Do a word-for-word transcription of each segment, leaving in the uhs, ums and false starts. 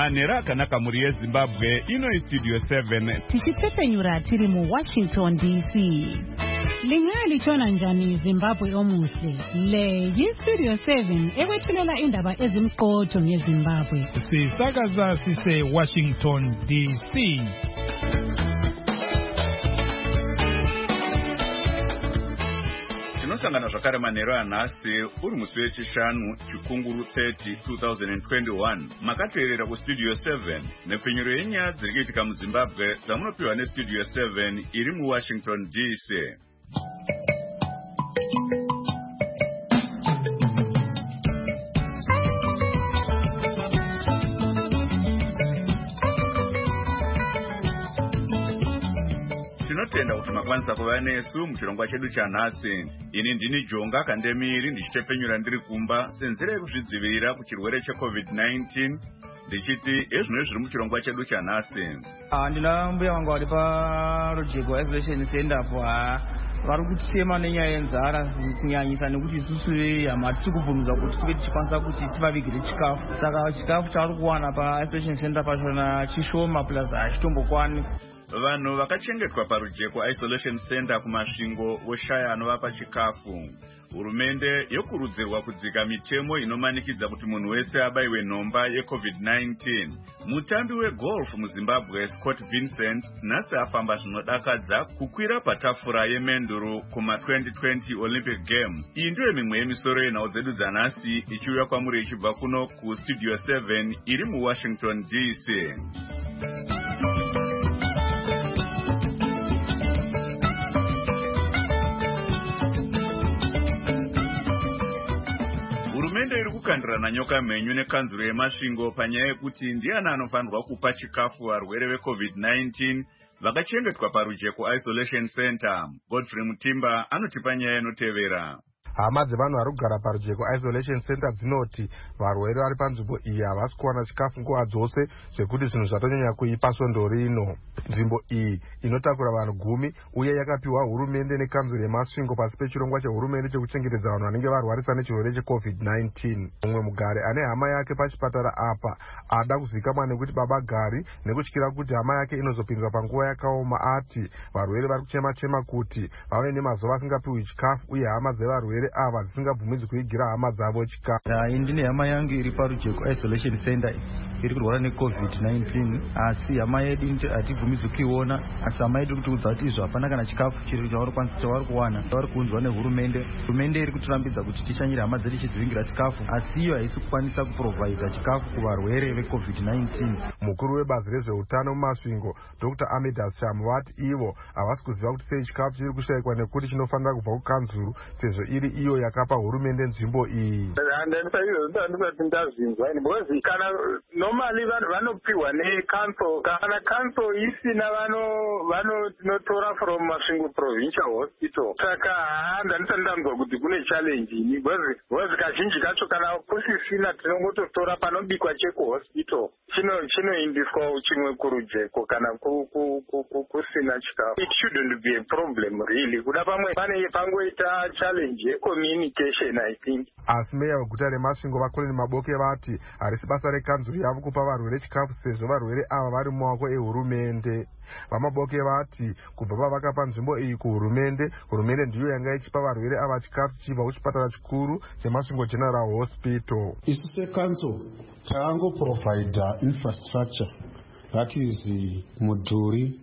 manera akanaka muri yeZimbabwe. Ino iStudio seven. Tichipfepenyura tiri mu Washington D C. Lingali chona njani Zimbabwe omuhle. Le yiStudio seven ekwethulela indaba ezimqotho ngeZimbabwe. Sisakaza sise Washington D C. Tinosangana zvakare manheru anhasi uri musi wechishanu chikunguru thirty twenty twenty-one. Makateerera kuStudio seven nepfenyuro yenyaya dziri kuitika muZimbabwe dzamunopiwa neStudio seven iri muWashington D C. Tinotenda kuti makwanisa kuva nesu muchirongwa chedu chanhasi. Ini ndini Jonga Kandemiri ndichitepfenyura ndiri kumba senzira yekuzvidzivirira kuchirwere checovid nineteen. Ndichiti ezvino zviri muchirongwa chedu chanhasi. Ah, ndina mbuya wangu ari parojeko isolation center apo vari kutisema nenyaya yenzara kunyanyisa nekuti isusu hama tisi kubvumidza kuti tive tichikwanisa kuti tivavigire chikafu. Saka chikafu chavari kuwana paisolation center pachona chishoma plus hachitombokwani. Vanhu vakachengetwa parujeko isolation center kumasvingo voshaya anovapa chikafu. Hurumende yokurudzirwa kudzika mitemo inomanikidza kuti munhu wese abaiwe nhomba yecovid nineteen. Mutambi wegolf muZimbabwe Scott Vincent nhasi afamba zvinodakadza kukwira patafura yemenduro kuma twenty twenty Olympic Games. Iyi ndiyo mimwe yemisoro yenhau dzedu dzanhasi ichiuya kwamuri ichibva kuno kuStudio seven iri muWashington D C. Hurumende iri kukandirana nyoka mhenyu nekanzuro yemasvingo panyaya yekuti ndiani anofanirwa kupa chikafu varwere vecovid nineteen vakachengetwa parujeko isolation center. Godfrey Mutimba anotipa nyaya inotevera. Hama dzevanhu vari kugara parujeko isolation center dzinoti varwere vari panzvimbo iyi havasi kuwana chikafu nguva dzose zvekuti zvinhu zvatonyanya kuipa svondo rino. Nzvimbo iyi inotakura vanhu gumi uye yakapiwa hurumende nekanzuro yemasvingo pasi pechirongwa chehurumende chekuchengetedza vanhu vanenge varwarisa nechirwere checovid nineteen. Mumwe mugari ane hama yake pachipatara apa ada kuzikamwa nekuti baba gari nekutyira kuti hama yake inozopinzwa panguva yakaoma ati varwere vari kuchema-chema kuti vave nemazuva asingapiwi chikafu uye hama dzevarwere ava dzisingabvumidzwi kuigira hama dzavo chikafu. Ini ndine hama yangu iri parujeko isolation center iri kurwara necovid nineteen asi hama yedu hatibvumidzwi kuiona. Asi hama yedu kutiudza kuti izvo hapana kana chikafu chiri chavari kuwana chavari kuunzwa nehurumende. Hurumende iri kutirambidza kuti tishanyire hama dzedu ichidzivingira chikafu asi iyo haisi kukwanisa kuprovhaidha chikafu kuvarwere vecovid nineteen. Mukuru webazi rezveutano mumasvingo Doctor Amidas Shamu vati ivo havasi kuziva kuti sei chikafu chiri kushayikwa nekuti chinofanira kubva kukanzuru sezvo iri iyo yakapa hurumende nzvimbo iyi. Handisa izvo ndisati ndazvinzwa ini because kana normally vanhu vanopiwa necouncil kana council isina vano vanotinotora from masvingo provincial hospital. Saka handisa ndanzwa kuti kune challenge ini because because kazhinji kacho kana kusisina tinongototora panobikwa chekuhospital chino chinoindiswa chimwe kurujeko kana kusina chikafu. It shouldn't be a problem really. Kuda pamwe pane pangoita challenge communication I think. Asi meya weguta remasvingo vakoleni Maboke vati harisi basa rekanzuro yavo kupa varwere chikafu sezvo varwere ava vari mumaoko ehurumende. Vamaboke vati kubva pavakapa nzvimbo iyi kuhurumende, hurumende ndiyo yanga ichipa varwere ava chikafu chibva kuchipatara chikuru chemasvingo General Hospital. Isu secouncil takangoprovidha infrastructure that is mudhuri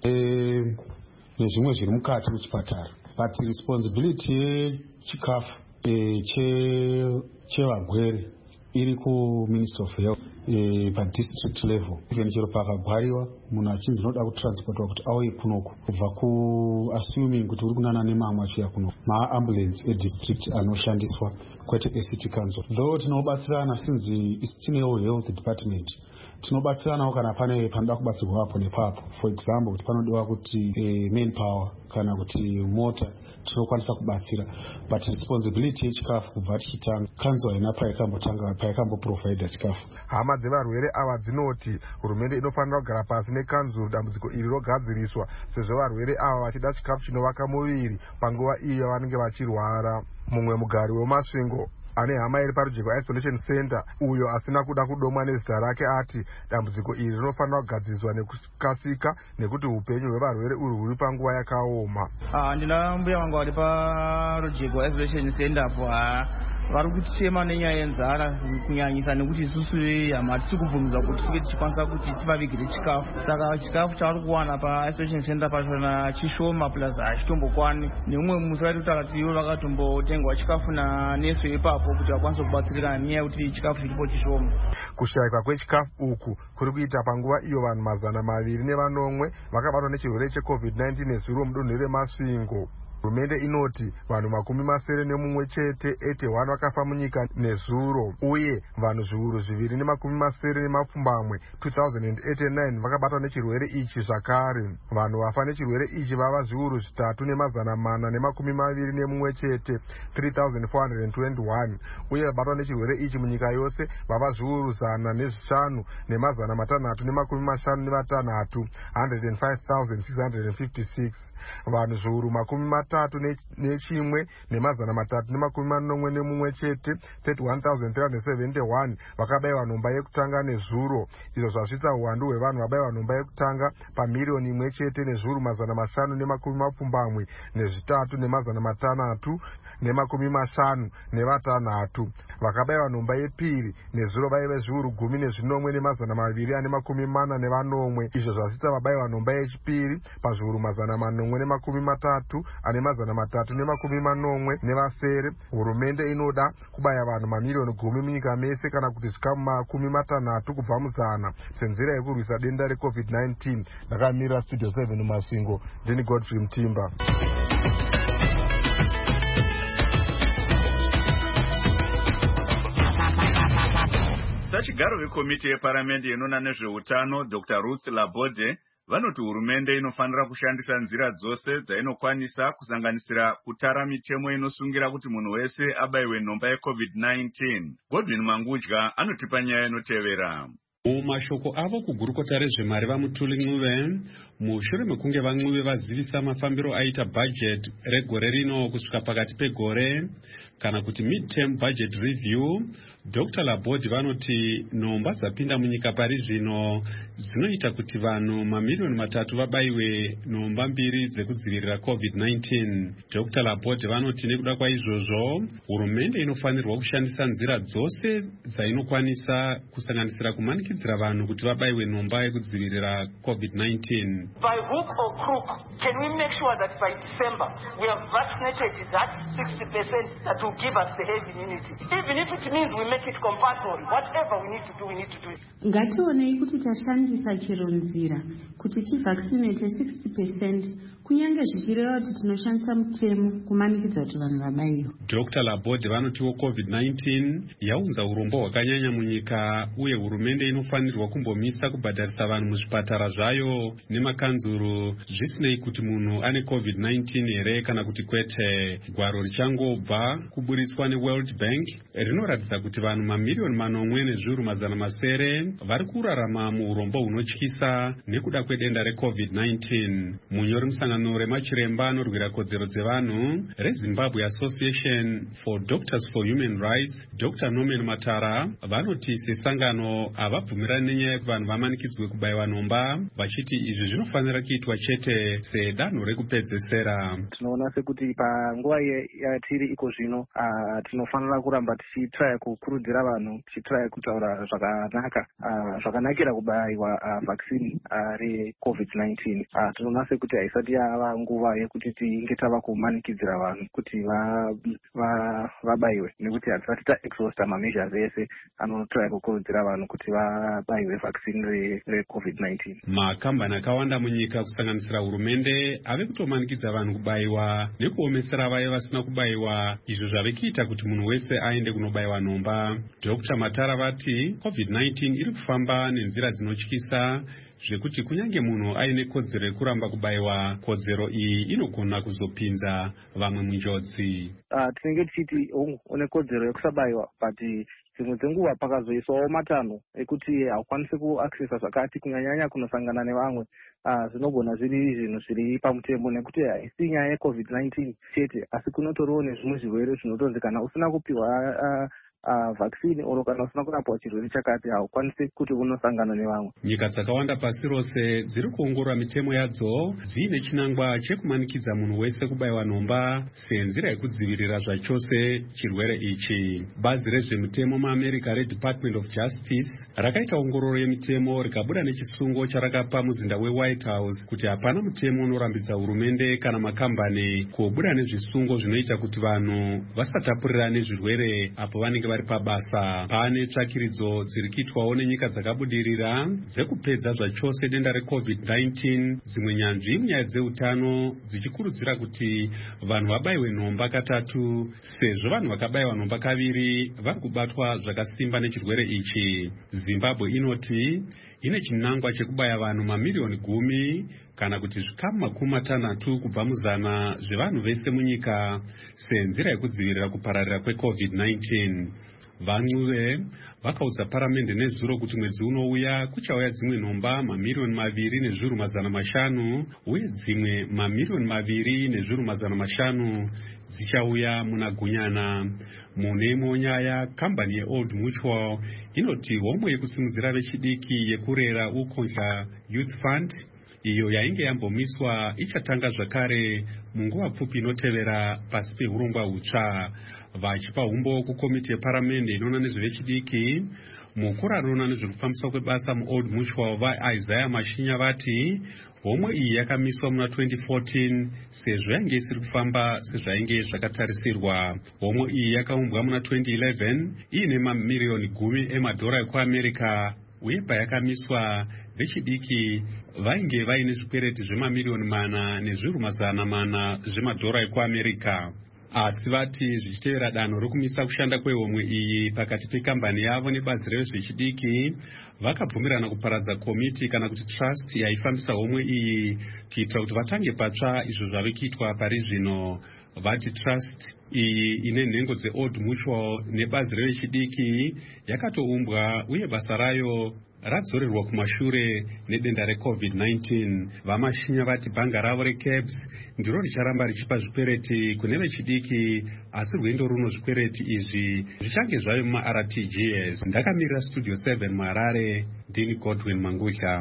nezvimwe zviri mukati muchipatara, but responsibility yechikafu chevarwere iri kuMinister of Health padistrict level. Even chero pakagwariwa munhu achinzi noda kutransportwa kuti auye kunoku kubva kuassuming kuti uri kunana nemamwe achiuya kunoku maambulance edistrict anoshandiswa kwete ecity council. Though tinobatsirana since isi tinewo health department tinobatsiranawo kana pane panoda kubatsirwa apo nepapo. For example kuti panodiwa kuti manpower kana kuti mota tinokwanisa kubatsira, but responsibility yechikafu kubva tichitanga kanzwa haina paikambotanga paikamboprovhaidha chikafu. Hama dzevarwere ava dzinoti hurumende inofanira kugara pasi nekanzuro dambudziko iri rogadziriswa sezvo varwere ava vachida chikafu chinovaka muviri panguva iyo vanenge vachirwara. Mumwe mugari wemasvingo ane hama iri parujeko isolation center uyo asina kuda kudomwa nezita rake ati dambudziko iri rinofanira kugadziriswa nekukasika nekuti upenyu hwevarwere uri huri panguva yakaoma. Ndina mbuya vangu vari parujeko isolation center apo vari kutema nenyaya yenzara kunyanyisa nekuti isusu hama tisi kubvumidzwa kuti tive tichikwanisa kuti tivavigire chikafu. Saka chikafu chavari kuwana paisolation center pachona chishoma plus hachitombokwani. Neumwe musi vari kutaura ivo vakatombotengwa chikafu nanesu ipapo kuti vakwanise kubatsirikana nenyaya yekuti chikafu chiripo chishoma. Kushayikwa kwechikafu uku kuri kuita panguva iyo vanhu mazana maviri nevanomwe vakabatwa nechirwere checovid nineteen nezuro mudunhu reMasvingo. Hurumende inoti vanhu makumi masere nemumwe chete eighty-one vakafa munyika nezuro, uye vanhu zviuru zviviri nemakumi masere nemapfumbamwe two thousand eighty-nine vakabatwa nechirwere ichi zvakare. Vanhu vafa nechirwere ichi vava zviuru zvitatu nemazana mana nemakumi maviri nemumwe chete three thousand four hundred twenty-one, uye vabatwa nechirwere ichi munyika yose vava zviuru zana nezvishanu nemazana matanhatu nemakumi mashanu nevatanhatu one hundred five thousand six hundred fifty-six. Vanhu zviuru makumi matatu nechimwe nemazana matatu nemakumi manomwe nemumwe chete thirty-one thousand three hundred seventy-one vakabayiwa nhomba yekutanga nezuro. Izvo zvasvitsa uwandu hwevanhu vabayiwa nhomba yekutanga pamiriyoni imwe chete nezviuru mazana mashanu nemakumi mapfumbamwe nezvitatu nemazana matanhatu nemakumi mashanu nevatanhatu. Vakabayiwa nhomba yepiri nezuro vaive zviuru gumi nezvinomwe nemazana maviri ane makumi mana nevanomwe. Izvo zvasvitsa vabayiwa nhomba yechipiri pazviuru mazana manomwe nemakumi matatu ane mazana matatu nemakumi manomwe nevasere. Hurumende inoda kubaya vanhu mamiriyoni gumi munyika mese kana kuti zvikamu makumi matanhatu kubva muzana senzira yekurwisa denda recovid nineteen. Ndakamira studio seven muMasvingo, ndini Godfrey Mutimba. Sachigaro vekomiti yeparamende inoona nezveutano Doctor Ruth Labode vanoti hurumende inofanira kushandisa nzira dzose dzainokwanisa kusanganisira kutara mitemo inosungira kuti munhu wese abayiwe nhomba yecovid nineteen. Godwin Mangudya anotipa nyaya inotevera. Mumashoko avo kugurukota rezvemari vaMutuli Ncube, mushure mekunge vaNcube vazivisa mafambiro aita budget regore rino kusvika pakati pegore kana kuti mid-term budget review, Doctor Labode vanoti nhomba dzapinda munyika pari zvino dzinoita kuti vanhu mamiliyoni matatu vabayiwe nhomba mbiri dzekudzivirira covid nineteen. Doctor Labode vanoti nekuda kwaizvozvo hurumende inofanirwa kushandisa nzira dzose dzainokwanisa kusanganisira kumanikidzira vanhu kuti vabayiwe nhomba yekudzivirira covid nineteen. By hook or crook, can we make sure that by December we have vaccinated that sixty percent that will give us the herd immunity? Even if it means we make it compulsory, whatever we need to do, we need to do it. Ngationei kuti tashandisa chero nzira kuti tivaccinate sixty percent kunyange zvichireva kuti tinoshandisa mutemo kumanikidza kuti vanhu vabayiwe. Doctor Labode vanotiwo covid nineteen yaunza urombo hwakanyanya munyika, uye hurumende inofanirwa kumbomisa kubhadharisa vanhu muzvipatara zvayo nemakanzuru zvisinei kuti munhu ane covid nineteen here kana kuti kwete. Gwaro richangobva kuburitswa neWorld Bank rinoratidza kuti vanhu mamiliyoni manomwe nezviuru mazana masere vari kurarama muurombo hunotyisa nekuda kwedenda recovid nineteen. Munyori musangano remachiremba anorwira kodzero dzevanhu reZimbabwe Association for Doctors for Human Rights, Doctor Norman Matara vanoti sesangano havabvumirani nenyaya yekuti vanhu vamanikidzwe kubayiwa nhomba, vachiti izvi zvinofanira kuitwa chete sedanho rekupedzesera. Tinoona sekuti panguva yatiri iko zvino uh, tinofanira kuramba tichitraya kukurudzira vanhu, tichitraya kutaura zvakanaka uh, zvakanakira kubayiwa uh, vaccine uh, recovid nineteen. Uh, tinoona sekuti haisati yava nguva yekuti tinge tava kumanikidzira vanhu kuti vabayiwe, nekuti hatisati taexhausta mameasures ese anotraya kukurudzira vanhu kuti vabayiwe vaccine recovid nineteen. Makambani akawanda munyika kusanganisira hurumende ave kutomanikidza vanhu kubayiwa nekuomesera vaye vasina kubayiwa, izvo zvave kuita kuti munhu wese aende kunobayiwa nhomba. Doctor Matara vati covid nineteen iri kufamba nenzira dzinotyisa zvekuti kunyange munhu aine kodzero yekuramba kubayiwa, kodzero iyi inogona kuzopinza vamwe munjodzi. Uh, tinenge tichiti une kodzero yekusabayiwa, but dzimwe dzenguva pakazoiswawo matanho ekuti haukwanisi kuaccessa zvakati kunyanyanya kunosangana nevamwe zvinogona zviri zvinhu zviri pamutemo nekuti haisi nyaya yecovid nineteen chete asi kunotoriwo nezvimwe zvirwere zvinotonzi kana usina kupiwa Uh, vaccine oro kana usina kurapwa chirwere chakati haukwanisi kuti unosangana nevamwe. Nyika dzakawanda pasi rose dziri kuongorora mitemo yadzo dziine chinangwa chekumanikidza munhu wese kubaiwa nhomba senzira yekudzivirira zvachose chirwere ichi. Bazi rezvemitemo muAmerica reDepartment of Justice rakaita ongororo yemitemo rikabuda nechisungo charakapa muzinda weWhite House kuti hapana mutemo unorambidza hurumende kana makambani kubuda nezvisungo zvinoita kuti vanhu vasatapurirane zvirwere apo vanenge vari pabasa. Pane tsvakiridzo dziri kuitwawo nenyika dzakabudirira dzekupedza zvachose denda recovid nineteen, dzimwe nyanzvi munyaya dzeutano dzichikurudzira kuti vanhu vabayiwe nhomba katatu sezvo vanhu vakabayiwa nhomba kaviri vari kubatwa zvakasimba nechirwere ichi. Zimbabwe inoti ine chinangwa chekubaya vanhu mamiriyoni gumi kana kuti zvikamu makumi matanhatu kubva muzana zvevanhu vese munyika senzira yekudzivirira kupararira kwecovid nineteen. Vancuve vakaudza paramende nezuro kuti mwedzi unouya kuchauya dzimwe nhomba mamiriyoni maviri nezviuru mazana mashanu uye dzimwe mamiriyoni maviri nezviuru mazana mashanu dzichauya muna Gunyana. Mune imwe nyaya, kambani yeOld Mutual inoti homwe yekusimudzira vechidiki yekurera ukondla Youth Fund iyo yainge yambomiswa ichatanga zvakare munguva pfupi inotevera pasi pehurongwa hutsva. Vachipa umbo kukomiti yeparamende inoona nezvevechidiki, mukuru anoona nezvekufambiswa kwebasa muOld Mutual vaIsaiah Mashinya vati homwe iyi yakamiswa muna twenty fourteen sezvo yange isiri kufamba sezvainge zvakatarisirwa. Homwe iyi yakaumbwa muna twenty eleven iine mamiriyoni gumi emadhora ekuAmerica uye payakamiswa vechidiki vainge vaine zvikwereti zvemamiriyoni mana nezviuru mazana mana zvemadhora ekuAmerica. Asi vati zvichitevera danho rokumisa kushanda kwehomwe iyi pakati pekambani yavo nebazi rezvechidiki vakabvumirana kuparadza komiti kana kuti trust yaifambisa homwe iyi kuita kuti vatange patsva izvo zvave kuitwa pari zvino. Vati trust iyi ine nhengo dzeOld Mutual nebazi revechidiki yakatoumbwa uye basa rayo radzorerwa kumashure nedenda recovid nineteen. Vamashinya vati bhanga ravo reCABS ndiro richaramba richipa zvikwereti kune vechidiki asi rwendo runo zvikwereti izvi zvichange zvave mumaR T G S. Ndakamirira Studio seven muHarare, ndini Godwin Mangutla.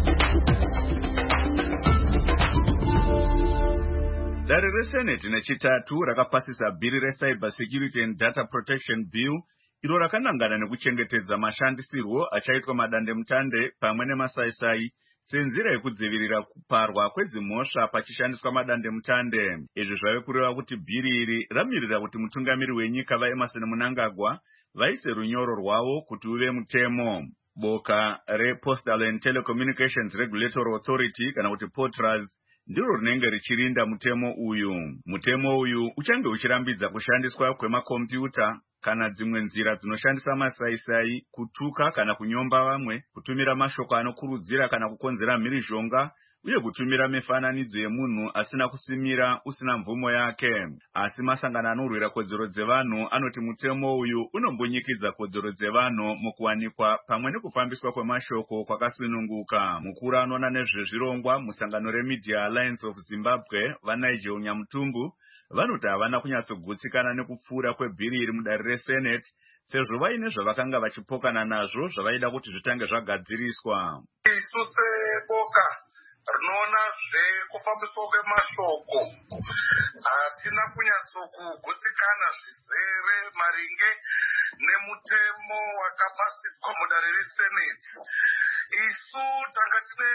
Dare reSenate nechitatu rakapasisa bhiri reCyber Security and Data Protection Bill iro rakanangana nekuchengetedza mashandisirwo achaitwa madandemutande pamwe nemasaisai senzira yekudzivirira kuparwa kwedzimhosva pachishandiswa madandemutande. Izvi zvave kureva kuti bhiri iri ramirira kuti mutungamiri wenyika vaEmerson Mnangagwa vaise runyoro rwavo kuti uve mutemo. Boka rePostal and Telecommunications Regulatory Authority kana kuti POTRAS ndiro rinenge richirinda mutemo uyu. Mutemo uyu uchange uchirambidza kushandiswa kwemakombiyuta kana dzimwe nzira dzinoshandisa masaisai kutuka kana kunyomba vamwe, kutumira mashoko anokurudzira kana kukonzera mhirizhonga uye kutumira mifananidzo yemunhu asina kusimira usina mvumo yake. Asi masangano anorwira kodzero dzevanhu anoti mutemo uyu unombonyikidza kodzero dzevanhu mukuwanikwa pamwe nekufambiswa kwemashoko kwakasununguka. Mukuru anoona nezvezvirongwa musangano reMedia Alliance of Zimbabwe vaNigel Unyamutumbu vanoti havana kunyatsogutsikana nekupfuura kwebhiri iri mudare reSenate sezvo vaine zvavakanga vachipokana nazvo zvavaida kuti zvitange zvagadziriswa. Isu seboka rinoona zvekufambiswa kwemashoko hatina kunyatsokugutsikana zvizere maringe nemutemo wakapasiswa mudare reSenate. Isu tanga tine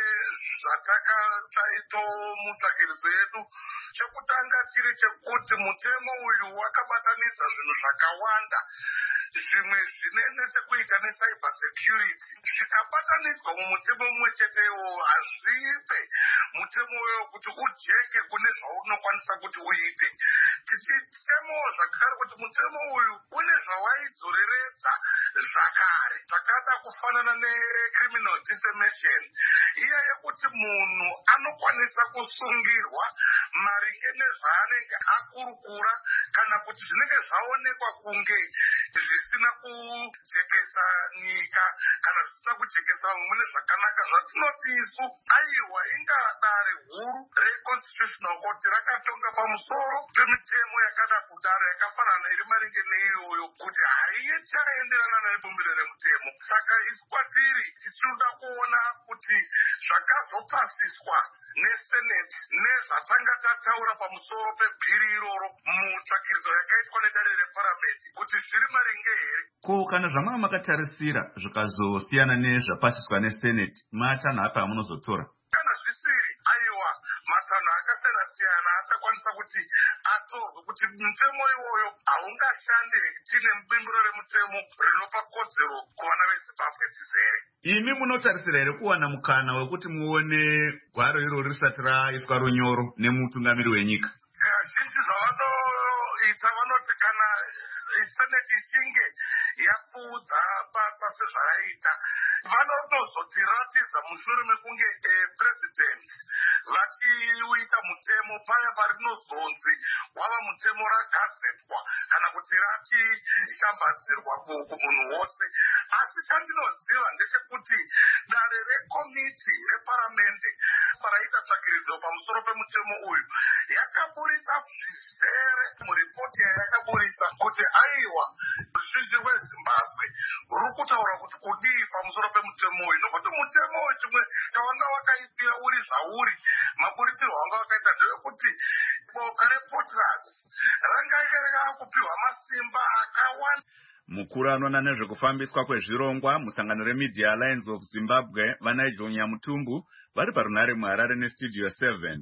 zvatakaitaitomutsvakiridzo yedu. Chekutanga chiri chekuti mutemo uyu wakabatanidza zvinhu zvakawanda, zvimwe zvine chekuita necyber security zvikabatanidzwa mumutemo mumwe chetewo hazvipe mutemo uyo kuti ujeke kune zvaunokwanisa kuti uite. Tichitemowo zvakare kuti mutemo uyu une zvawaidzoreredza zvakare zvakada kufanana necriminal defamation, iya yekuti munhu anokwanisa kusungirwa maringe nezvaanenge akurukura kana kuti zvinenge zvaonekwa kunge zvisina kujekesa nyika kana zvisina kujekesa vamwe mune zvakanaka zvatinoti isu aiwa inga dare huru reconstitutional court rakatonga pamusoro pemitemo yakada kudaro yakafanana iri maringe neiyoyo kuti haichaenderana nebumbiro remutemo. Saka isu kwatiri tichida kuona kuti zvakazopasiswa neseneti nezvatanga tataura pamusoro pebhiri iroro mutsvakidzo yakaitwa nedare reparamende kuti zviri maringe here. Ko kana zvamanga makatarisira zvikazosiyana nezvapasiswa neseneti matanho apa amunozotora? Kana zvisiri aiwa matanho akasiyana siyana achakwanisa kuti atorwe kuti mutemo iwoyo haungashande tine bumbiro remutemo rinopa kodzero kuvana veZimbabwe dzizere. Imi munotarisira here kuwana mukana wekuti muone gwaro iro risati raiswa runyoro nemutungamiri wenyika? Kazhinji zvavanoita vanoti kana seneti ichinge yapfuudza basa sezvaraita vanotozotiratidza mushure mekunge president vachiuita mutemo paya parinozonzi wava mutemo ragazetwa kana kuti rachishambadzirwa kumunhu wose. Asi chandinoziva ndechekuti dare rekomiti reparamende paraita tsvakiridzo pamusoro pemutemo uyu yakaburitsa zvizere muripoti yayakaburitsa kuti aiwa ruzhinji rweZimbabwe ruri kutaura kuti kudii pamusoro pemutemo uyu, nokuti mutemo uyu chimwe chawanga wakaitira uri zvauri maburitirwo wanga wakaita ndewekuti boka reporters ranga kupiwa masimba akawanda. Mukuru anoona nezvekufambiswa kwezvirongwa musangano reMedia Alliance of Zimbabwe vaNigel Nyamutumbu vari parunhare muHarare nestudio seven.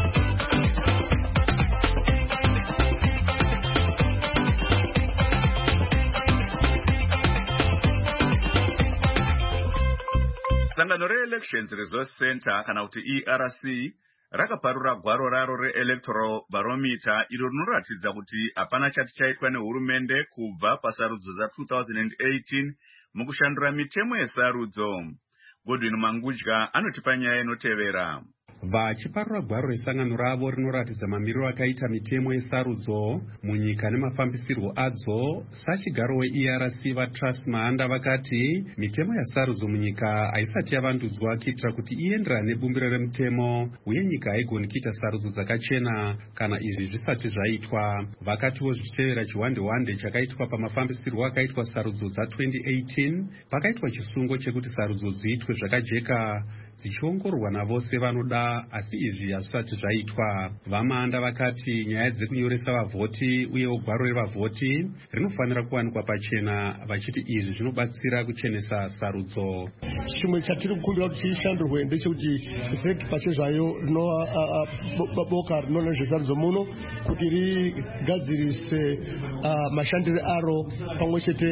Sangano re-Elections Resource Center kana kuti E R C rakaparura gwaro raro re-Electoral Barometer iro rinoratidza kuti hapana chati chaitwa nehurumende kubva pasarudzo dza-twenty eighteen mukushandura mitemo yesarudzo. Godwin Mangudya anotipa nyaya inotevera. Vachiparura gwaro resangano ravo rinoratidza mamiriro akaita mitemo yesarudzo munyika nemafambisirwo adzo, sachigaro we-E R C vaTrust Mahanda vakati mitemo yasarudzo munyika haisati yavandudzwa kuitira kuti ienderane nebumbiro remutemo uye nyika haigoni kuita sarudzo dzakachena kana izvi zvisati zvaitwa. Vakatiwo zvichitevera chihwande-hwande chakaitwa pamafambisirwo akaitwa sarudzo dza-twenty eighteen pakaitwa chisungo chekuti sarudzo dziitwe zvakajeka dzichiongororwa navose vanoda, asi izvi hazvisati zvaitwa. VaMahanda vakati nyaya dzekunyoresa vavhoti uyewo gwaro revavhoti rinofanira kuwanikwa pachena, vachiti izvi zvinobatsira kuchenesa sarudzo. Chimwe chatiri kukumbira kuti chishandurwe ndechekuti zeki pachezvayo rinova boka rinoona nezvesarudzo muno kuti rigadzirise mashandiro aro pamwe chete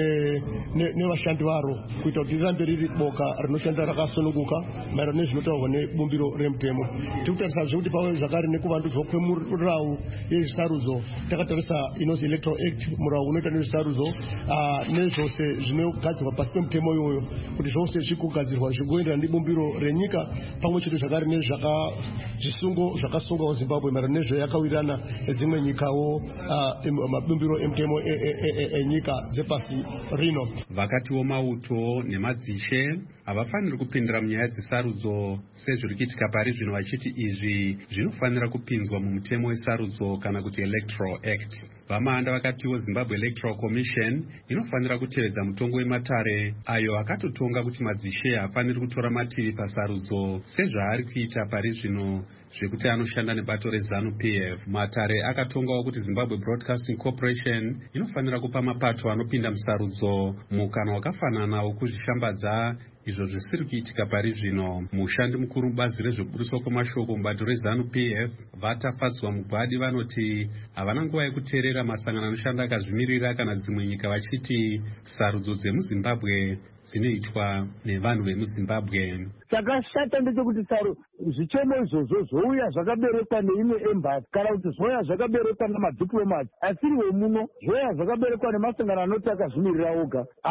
nevashandi varo kuita kuti rirambe riri boka rinoshanda rakasununguka maererano nezvinotaurwa nebumbiro remutemo. Tikutarisa zvekuti pave zvakare nekuvandudzwa kwemurau yezvisarudzo, takatarisa inozi Electoral Act, murau unoita nezvisarudzo nezvose zvinogadzirwa pasi pemutemo iyoyo kuti zvose zvikugadzirwa zvigoenderana nebumbiro renyika pamwe chete zvakare nezvisungo zvakasungwa kuZimbabwe maererano nezvayakawirirana nedzimwe nyikawo mabumbiro emutemo enyika dzepasi rino. Vakatiwo mauto nemadzishe havafaniri kupindira munyaya dzesarudzo sezviri kuitika pari zvino, vachiti izvi zvinofanira kupinzwa mumutemo wesarudzo kana kuti Electoral Act. VaMahanda vakatiwo Zimbabwe Electoral Commission inofanira kutevedza mutongo wematare ayo akatotonga kuti madzishe haafaniri kutora mativi pasarudzo sezvaari kuita pari zvino zvekuti anoshanda nebato reZANU P F. Matare akatongawo kuti Zimbabwe Broadcasting Corporation inofanira kupa mapato anopinda musarudzo mukana wakafanana wokuzvishambadza, izvo zvisiri kuitika pari zvino. Mushandi mukuru mubazi rezvekuburiswa kwemashoko mubato reZANU P F vatafadzwa mugwadi vanoti havana nguva yekuteerera masangano anoshanda akazvimirira kana dzimwe nyika, vachiti sarudzo dzemuZimbabwe dzinoitwa nevanhu vemuZimbabwe. Chakashata ndechekuti saru zvichemo izvozvo zvouya zvakaberekwa neimwe embassy kana kuti zvouya zvakaberekwa namadiplomats asiri wemuno, zvouya zvakaberekwa nemasangano anoti akazvimirira oga. Aiwa,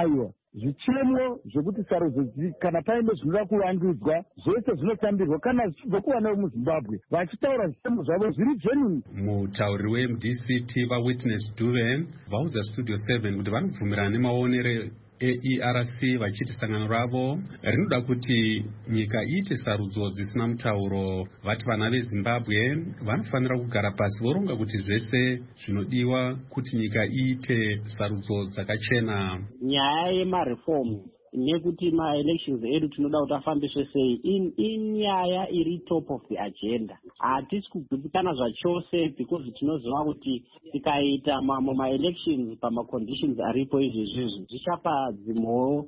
zvichemo zvekuti sarudzo kana paine zvinoda kuvandudzwa zvese zvinotambirwa kana zvichibva kuvana vemuzimbabwe vachitaura zvichemo zvavo zviri genuine. mutauriri we-M D C T vaWitness Duve vaudza Studio seven kuti vanobvumirana nemaonere e R C vachiti sangano ravo rinoda kuti nyika iite sarudzo dzisina mutauro. Vati vana veZimbabwe vanofanira kugara pasi voronga kuti zvese zvinodiwa kuti nyika iite sarudzo dzakachena. Nyaya yemareform nekuti ma-elections edu tinoda kuti afambiswe sei inyaya iri top of the agenda. Hatisi kugubikana zvachose because tinoziva kuti tikaita mamwe ma-elections pama-conditions aripo izvezvizvi zvichapa dzimwewo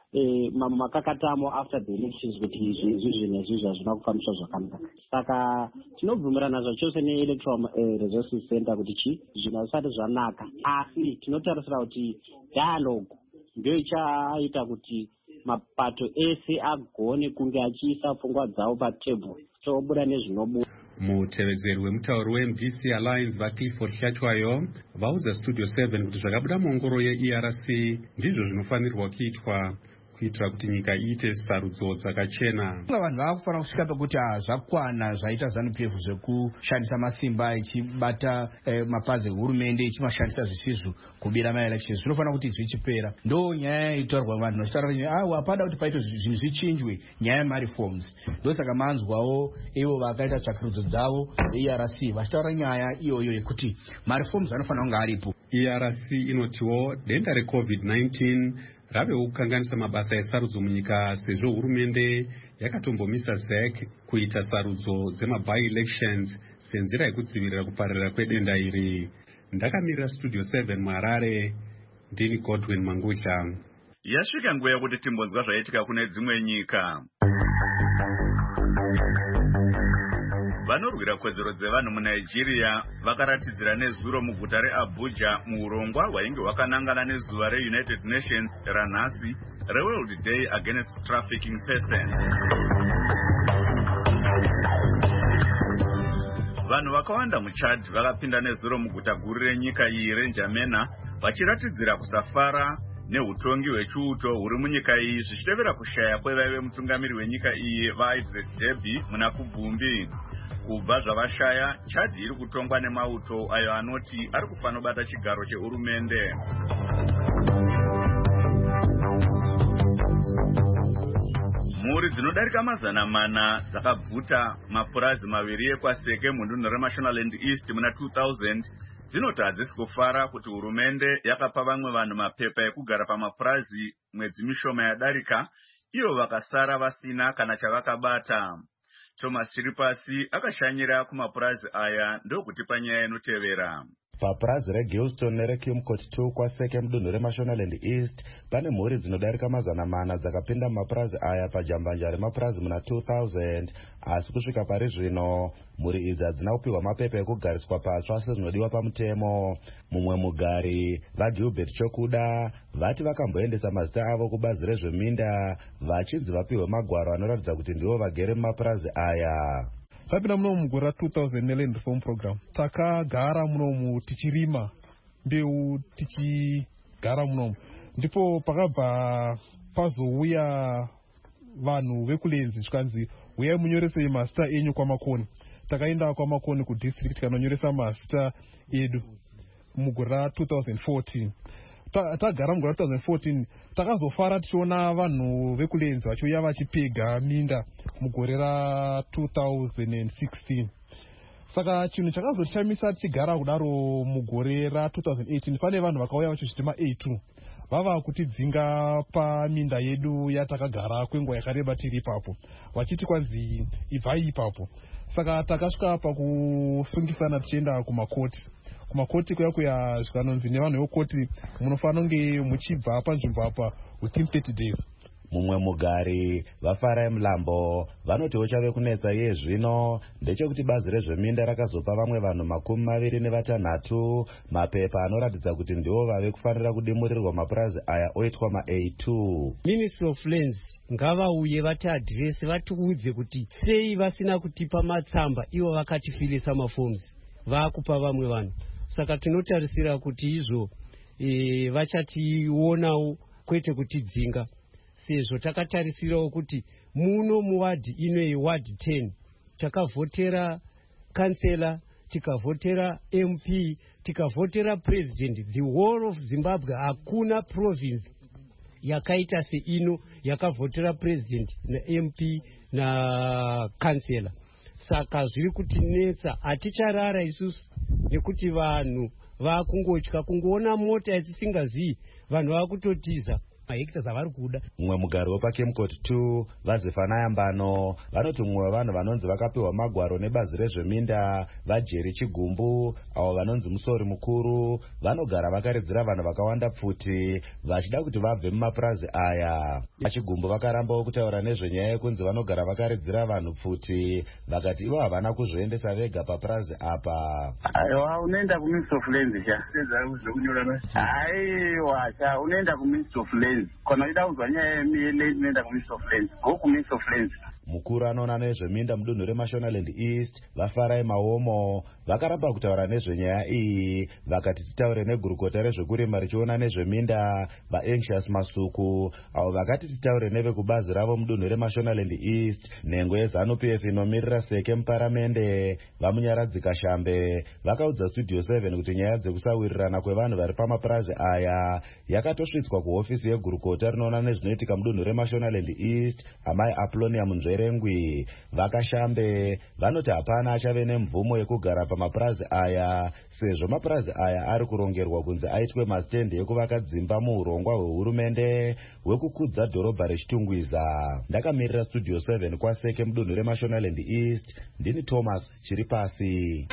mamwe makakatamo after the elections kuti izvezvi nezvizvi hazvina kufambiswa zvakanaka. Saka tinobvumirana zvachose ne-electoral resources center kuti chi zvinhu hazvisati zvanaka, asi tinotarisira kuti dialogue ndio ichaita kuti mapato ese agone kunge achiisa pfungwa dzavo patebhuru tobuda nezvinobuda. Mutevedzeri wemutauri we-M D C Alliance vaClifford Hlatshwayo vaudza Studio seven kuti zvakabuda muongoro ye-E R C ndizvo zvinofanirwa kuitwa kuitira kuti nyika iite sarudzo dzakachena. Vanhu vakufanira kusvika pekuti zvakwana zvaita ZANU-P F zvekushandisa masimba ichibata mapazi ehurumende ichimashandisa zvisizvo kubira ma-elections zvinofanira kuti zvichipera. Ndo nyaya itaurwa vanhu vachitaura ah apada kuti paito zvinhu zvichinjwe nyaya yemareforms. Ndosaka manzwawo ivo vakaita tsvakirudzo dzavo e R C vachitaura nyaya iyoyo yekuti mareforms anofanira kunge aripo. E R C inotiwo denda re-COVID nineteen ravewo kukanganisa mabasa esarudzo munyika sezvo hurumende yakatombomisa Z E C kuita sarudzo dzema-by-elections senzira yekudzivirira kupararira kwedenda iri. Ndakamirira Studio seven muHarare, ndini Godwin Mangudla. Yasvika nguva yekuti timbonzwa zvaitika kune dzimwe nyika. Vanorwira kodzero dzevanhu muNigeria vakaratidzira nezuro muguta reAbuja muurongwa hwainge hwakanangana nezuva reUnited Nations ranhasi reWorld Day Against Trafficking Persons. Vanhu vakawanda muChad vakapinda nezuro muguta guru renyika iyi reNjamena vachiratidzira kusafara neutongi hwechiuto huri munyika iyi zvichitevera kushaya kwevaive mutungamiri wenyika iyi vaIdris Deby muna kubvumbi. Kubva zvavashaya, Chad iri kutongwa nemauto ayo anoti ari kufanira kubata chigaro chehurumende. Mhuri dzinodarika mazana mana dzakabvuta mapurazi maviri ekwaseke mudunhu reMashonaland East muna two thousand dzinoti hadzisi kufara kuti hurumende yakapa vamwe vanhu mapepa ekugara pamapurazi mwedzi mishoma yadarika, ivo vakasara vasina kana chavakabata. Thomas Chiripasi akashanyira kumapurazi aya ndokuti panyaya inotevera. Papurazi reGilston nereKimcourt two kwaseke mudunhu reMashonaland East pane mhuri dzinodarika mazana mana dzakapinda mapurazi aya pajambanja remapurazi muna two thousand, asi kusvika pari zvino mhuri idzi hadzina kupiwa mapepa ekugariswa patsva sezvinodiwa pamutemo. Mumwe mugari vaGilbert Chokuda vati vakamboendesa mazita avo kubazi rezveminda vachinzi vapiwe magwaro anoratidza kuti ndivo vagere mumapurazi aya. Tapinda muno mugore two thousand neland reform program takagara munomu tichirima mbeu tichigara munomu, ndipo pakabva pazouya vanhu vekulenzi zvikanzi uyai munyorese mazita enyu kwamakoni. Takaenda kwamakoni kudistrict kanonyoresa mazita edu mugore two thousand fourteen. Tagara mugore two thousand fourteen takazofara tichiona vanhu vekulenzi vachiuya vachipega minda mugore ra two thousand sixteen. Saka chinhu chakazoshamisa tichigara kudaro mugore ra two thousand eighteen pane vanhu vakauya vachichiti ma-A two vava kutidzinga paminda yedu yatakagara kwenguva yakareba tiri ipapo vachiti kwanzi ibvai ipapo. Saka takasvika pakusungisana tichienda kumakoti. Kumakoti kuya kuya zvikanonzi nevanhu vekoti munofanira kunge muchibva panzvimbo apa within thirty days. Mumwe mugari vaFarai Mlambo vanotiwo chave kunetsa iye zvino ndechekuti bazi rezveminda rakazopa vamwe vanhu makumi maviri nevatanhatu mapepa anoratidza kuti ndivo vave kufanira kudimurirwa mapurazi aya oitwa ma-A two. Ministry of Lands ngavauye vati adhiresi vatiudze kuti sei vasina kutipa matsamba ivo vakatifilisa maforms vakupa vamwe vanhu. Saka tinotarisira kuti izvo e, vachationawo kwete kutidzinga, sezvo takatarisirawo kuti muno muwadhi ino yewadhi ten takavhotera kansela, tikavhotera M P, tikavhotera president. The whole of Zimbabwe hakuna province yakaita seino yakavhotera president na M P na kansela. Saka zviri kutinetsa, haticharara isusu nekuti vanhu vakungotya kungoona mota yatisingazii, vanhu vakutotiza mahekita zavari kuda. Mumwe mugari wepakemcot two vazefana yambano vanoti mumwe wevanhu vanonzi vakapiwa magwaro nebazi rezveminda vaJerry Chigumbu, avo vanonzi musori mukuru, vanogara vakaridzira vanhu vakawanda pfuti vachida kuti vabve mumapurazi aya. Chigumbu vakarambawo kutaura nezvenyaya yekunzi vanogara vakaridzira vanhu pfuti, vakati ivo havana kuzvoendesa vega papurazi apa. Aiwa, unoenda kuministry of lands cha aiwa cha unoenda kuministry of lands kana ida kuzwa nyaya yeland unoenda kuministry of lands, go kuministry of lands. Mukuru anoona nezveminda mudunhu reMashonaland East vaFarai Mawomo vakaramba kutaura nezvenyaya iyi, vakati titaure negurukota rezvekurima richiona nezveminda vaAnxious Masuku, avo vakati titaure nevekubazi ravo mudunhu reMashonaland East. Nhengo yeZANU P F inomirira Seke muparamende vamunyaradzika Shambe vakaudza Studio seven kuti nyaya dzekusawirirana kwevanhu vari pamapurazi aya yakatosvitswa kuhofisi yegurukota rinoona nezvinoitika mudunhu reMashonaland East, amai Aplonia Munzve Rengwi. VakaShambe vanoti hapana achave nemvumo yekugara pamapurazi aya sezvo mapurazi aya ari kurongerwa kunzi aitwe masitendi ekuvaka dzimba muurongwa hwehurumende hwekukudza dhorobha reChitungwiza. Ndakamirira Studio seven kwaSeke mudunhu reMashonaland East, ndini Thomas Chiripasi.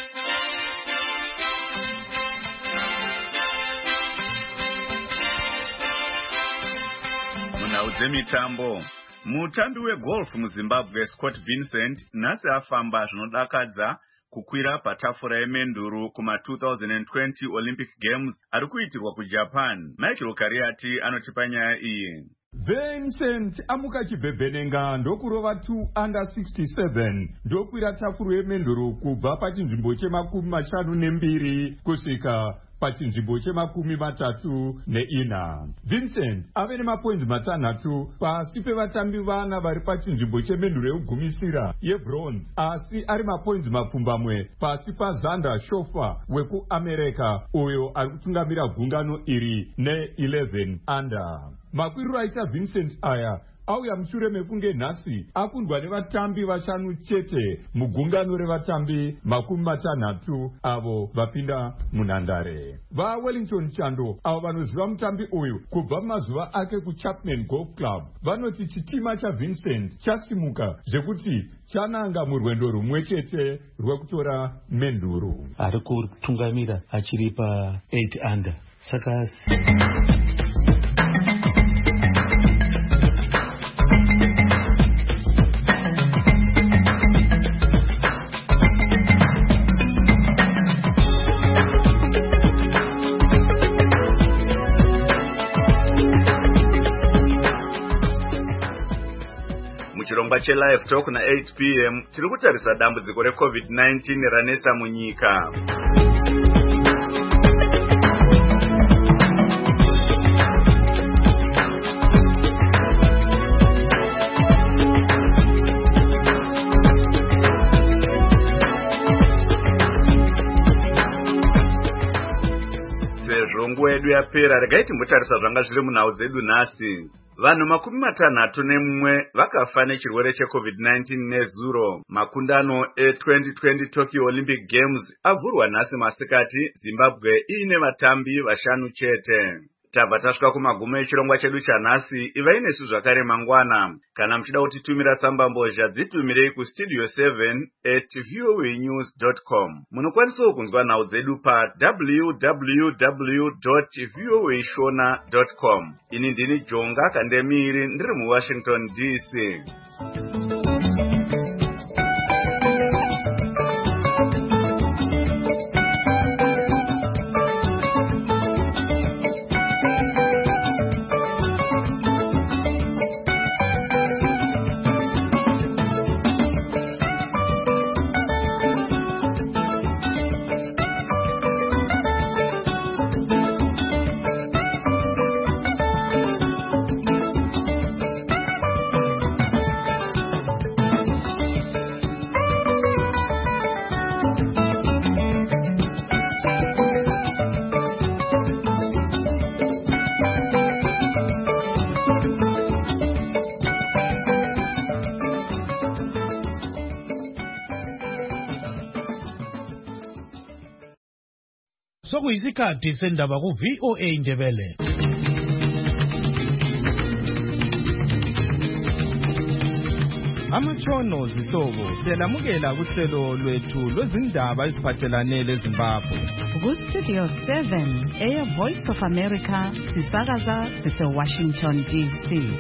Munhau dzemitambo. Mutambi wegolf muZimbabwe Scott Vincent nhasi afamba zvinodakadza kukwira patafura yemenduru kuma two thousand twenty Olympic Games ari kuitirwa kuJapan. Michael Kariati anotipa nyaya iyi. Vincent amuka chibhebhenenga ndokurova two under sixty-seven ndokwira tafura yemenduru kubva pachinzvimbo chemakumi mashanu nembiri kusvika pachinzvimbo chemakumi matatu neina. Vincent ave nemapoinzi matanhatu pasi pevatambi vana vari pachinzvimbo chemenduro yekugumisira yebronze, asi ari mapoinzi mapfumbamwe pasi paZander Shofa wekuAmerica uyo ari kutungamira gungano iri ne-eleven under. Makwiriro aita Vincent aya auya mushure mekunge nhasi akundwa nevatambi vashanu chete mugungano revatambi makumi matanhatu avo vapinda munhandare. VaWellington Chando avo vanoziva mutambi uyu kubva mumazuva ake kuChapman Golf Club vanoti chitima chaVincent chasimuka zvekuti chananga murwendo rumwe chete rwekutora menduru. Ari kutungamira achiri pa eight under. Saka Muchirongwa cheLive Talk na eight p m tiri kutarisa dambudziko reCovid nineteen ranetsa munyika. Sezvo nguva yedu yapera, regai timbotarisa zvanga zviri munhau dzedu nhasi. Vanhu makumi matanhatu nemumwe vakafa nechirwere cheCovid nineteen nezuro. Makundano e-twenty twenty Tokyo Olympic Games avhurwa nhasi masikati, Zimbabwe iine vatambi vashanu chete. Tabva tasvika kumagumo echirongwa chedu chanhasi. Ivai nesu zvakare mangwana. Kana muchida kutitumira tsamba mbozha, dzitumirei kustudio seven at voanews dot com. Munokwanisawo kunzwa nhau dzedu pa w w w dot voa shona dot com. Ini ndini Jonga Kandemiri, ndiri muWashington D C. Sokuyisikhathi sendaba ku V O A Indebele. Amatshono zihlobo siyalamukela kuhlelo lwethu lwezindaba eziphathelane leZimbabwe. Ku Studio seven, Air Voice of America, sisakaza sise Washington D C.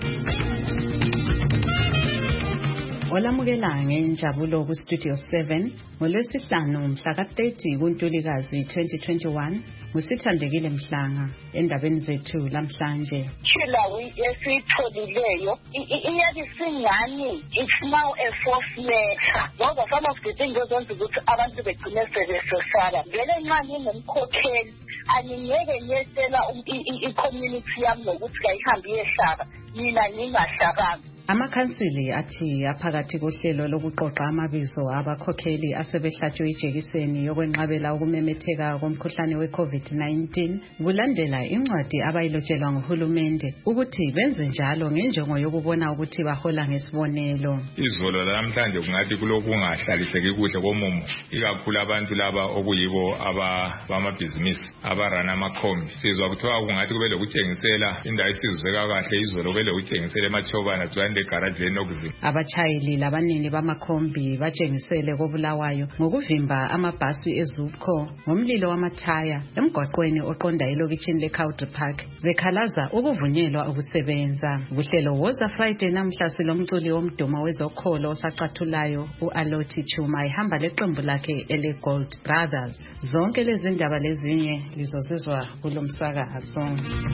Olamukela ngenjabulo ku Studio seven ngolwesihlanu mhla ka thirty kuNtulikazi twenty twenty-one. Musithandekile Mhlanga endabeni zethu lamhlanje. Chila esitholileyo iyabe singani it's now a fourth measure. Ngoba some of the things ozenza ukuthi abantu begcine sebesesala. Vele nxa ngingumkhokheli angingeke ngiyetshela i-community yami ngokuthi kayihambe iyehlaba mina ngingahlabanga. Amakhansili athi aphakathi kohlelo lokuqoqa amabizo abakhokheli asebehlatshwe ijekiseni yokwenqabela ukumemetheka komkhuhlane we-COVID nineteen kulandela incwadi abayilotshelwa nguhulumende ukuthi benze njalo ngenjongo yokubona ukuthi bahola ngesibonelo. Izolo lamhlanje kungathi kulokhu kungahlaliseki kuhle komumo ikakhulu abantu laba okuyibo abamabhizinisi abarana amakhombi. Sizwa kuthiwa kungathi kube lokutshengisela indawo esizweka kahle izolo kube lokutshengisela emachobana abachayeli labanini bamakhombi batshengisele koBulawayo ngokuvimba amabhasi eZupco ngomlilo wamathaya emgwaqweni oqonda elokitshini leCountry Park bekhalaza ukuvunyelwa ukusebenza. Kuhlelo woza Friday namhla silomculi womdumo wezokholo osacathulayo uAloti Chuma ihamba leqembu lakhe ele Gold Brothers. Zonke lezi ndaba lezinye lizozizwa kulomsakazo.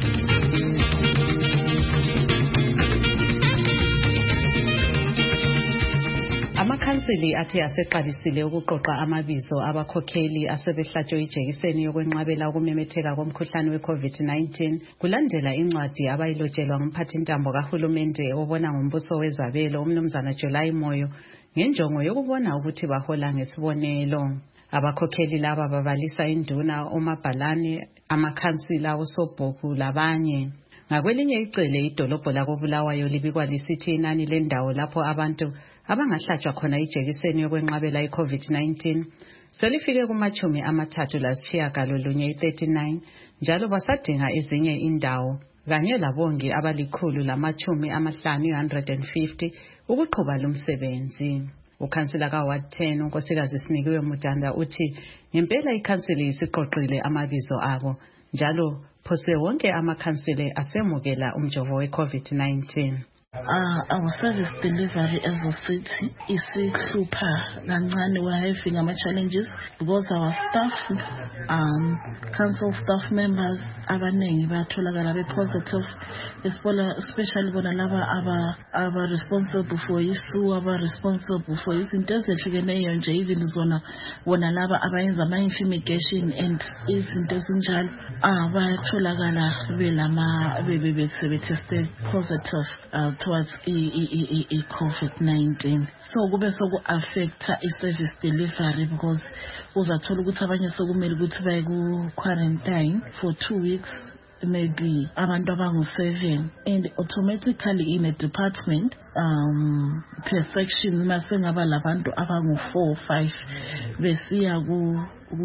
Amakhansili athi aseqalisile ukuqoqa amabizo abakhokheli asebehlatshwe ijekiseni yokwenqabela ukumemetheka komkhuhlane we-COVID nineteen kulandela incwadi abayilotshelwa ngumphathintambo kahulumende obona ngombuso wezabelo umnumzana July Moyo ngenjongo yokubona ukuthi bahola ngesibonelo. Abakhokheli laba babalisa induna uMabhalane, amakhansila oSobhuku labanye. Ngakwelinye icele idolobho lakoBulawayo libikwa lisithi inani lendawo lapho abantu abangahlatshwa khona ijekiseni yokwenqabela i-COVID nineteen selifike kumachumi amathathu lasitshiyagalolunye thirty-nine njalo basadinga ezinye indawo kanye labongi abalikhulu lamachumi amahlanu one hundred fifty ukuqhuba lumsebenzi. Ukhansila kaWard ten unkosikazi Sinikiwe Mutanda uthi ngempela ikhansili isiqoqile amabizo abo njalo phose wonke amakhansile asemukela umjovo we-COVID nineteen. Uh, our service delivery as a city is super kancane. We're having our challenges because our staff, um, council staff members, abanengi batholakala be positive, especially bona laba aba aba responsible for isu, aba responsible for izinto ezehlukeneyo nje, even zona bona laba abayenza ama infumigation and izinto ezinjalo abatholakala belama bebe betested positive uh, towards i-COVID nineteen. So kube soku affecta i-service delivery because uzathola ukuthi abanye sokumele ukuthi baye ku quarantine for two weeks, maybe abantu abangu seven, and automatically in a department um per section masengaba labantu abangu four five besiya ku